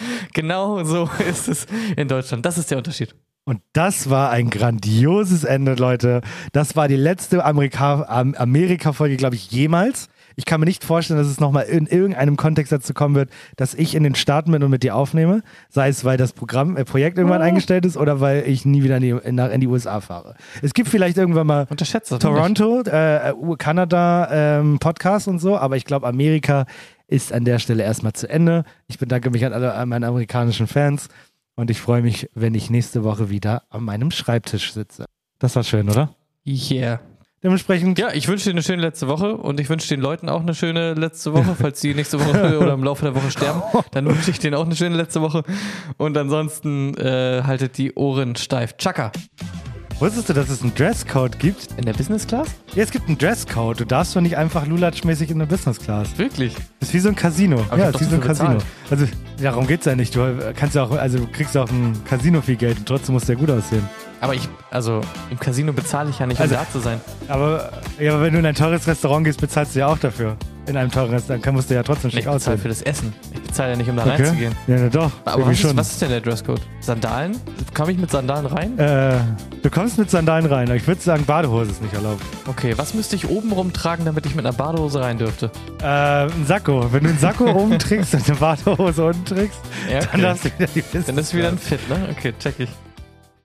genau so ist es in Deutschland. Das ist der Unterschied. Und das war ein grandioses Ende, Leute. Das war die letzte Amerika- Am- Amerika-Folge, glaube ich, jemals. Ich kann mir nicht vorstellen, dass es nochmal in irgendeinem Kontext dazu kommen wird, dass ich in den Staaten bin und mit dir aufnehme. Sei es, weil das Programm, äh, Projekt irgendwann eingestellt ist oder weil ich nie wieder in die, nach, in die U S A fahre. Es gibt vielleicht irgendwann mal Unterschätzt Toronto, äh, Kanada, ähm, Podcast und so, aber ich glaube, Amerika ist an der Stelle erstmal zu Ende. Ich bedanke mich an alle an meine amerikanischen Fans und ich freue mich, wenn ich nächste Woche wieder an meinem Schreibtisch sitze. Das war schön, oder? Yeah. Dementsprechend. Ja, ich wünsche dir eine schöne letzte Woche und ich wünsche den Leuten auch eine schöne letzte Woche, falls die nächste Woche oder im Laufe der Woche sterben. Dann wünsche ich denen auch eine schöne letzte Woche. Und ansonsten äh, haltet die Ohren steif. Chaka. Wusstest du, dass es einen Dresscode gibt? In der Business Class? Ja, es gibt einen Dresscode. Du darfst doch nicht einfach lulatschmäßig in der Business Class. Wirklich? Das ist wie so ein Casino. Aber ja, ich hab ist wie doch so ein dafür Casino. bezahlt. Also, darum geht's ja nicht. Du kannst ja auch, also du kriegst auch im Casino viel Geld und trotzdem musst du ja gut aussehen. Aber ich, also im Casino bezahle ich ja nicht, um Also- da zu sein. Aber, ja, aber wenn du in ein teures Restaurant gehst, bezahlst du ja auch dafür. In einem teuren Restaurant dann musst du ja trotzdem Ich schick bezahle aussehen. für das Essen. Ich bezahle ja nicht, um da Okay. reinzugehen. Ja, na doch. Aber irgendwie was ist, schon. was ist denn der Dresscode? Sandalen? Komme ich mit Sandalen rein? Äh, du kommst mit Sandalen rein, aber ich würde sagen, Badehose ist nicht erlaubt. Okay, was müsste ich oben rum tragen, damit ich mit einer Badehose rein dürfte? Äh, ein Sakko. Wenn du einen Sakko oben trägst und eine Badehose unten trägst, Ja, dann okay. darfst du wieder die Business Dann ist wieder ein Class. Fit, ne? Okay, check ich.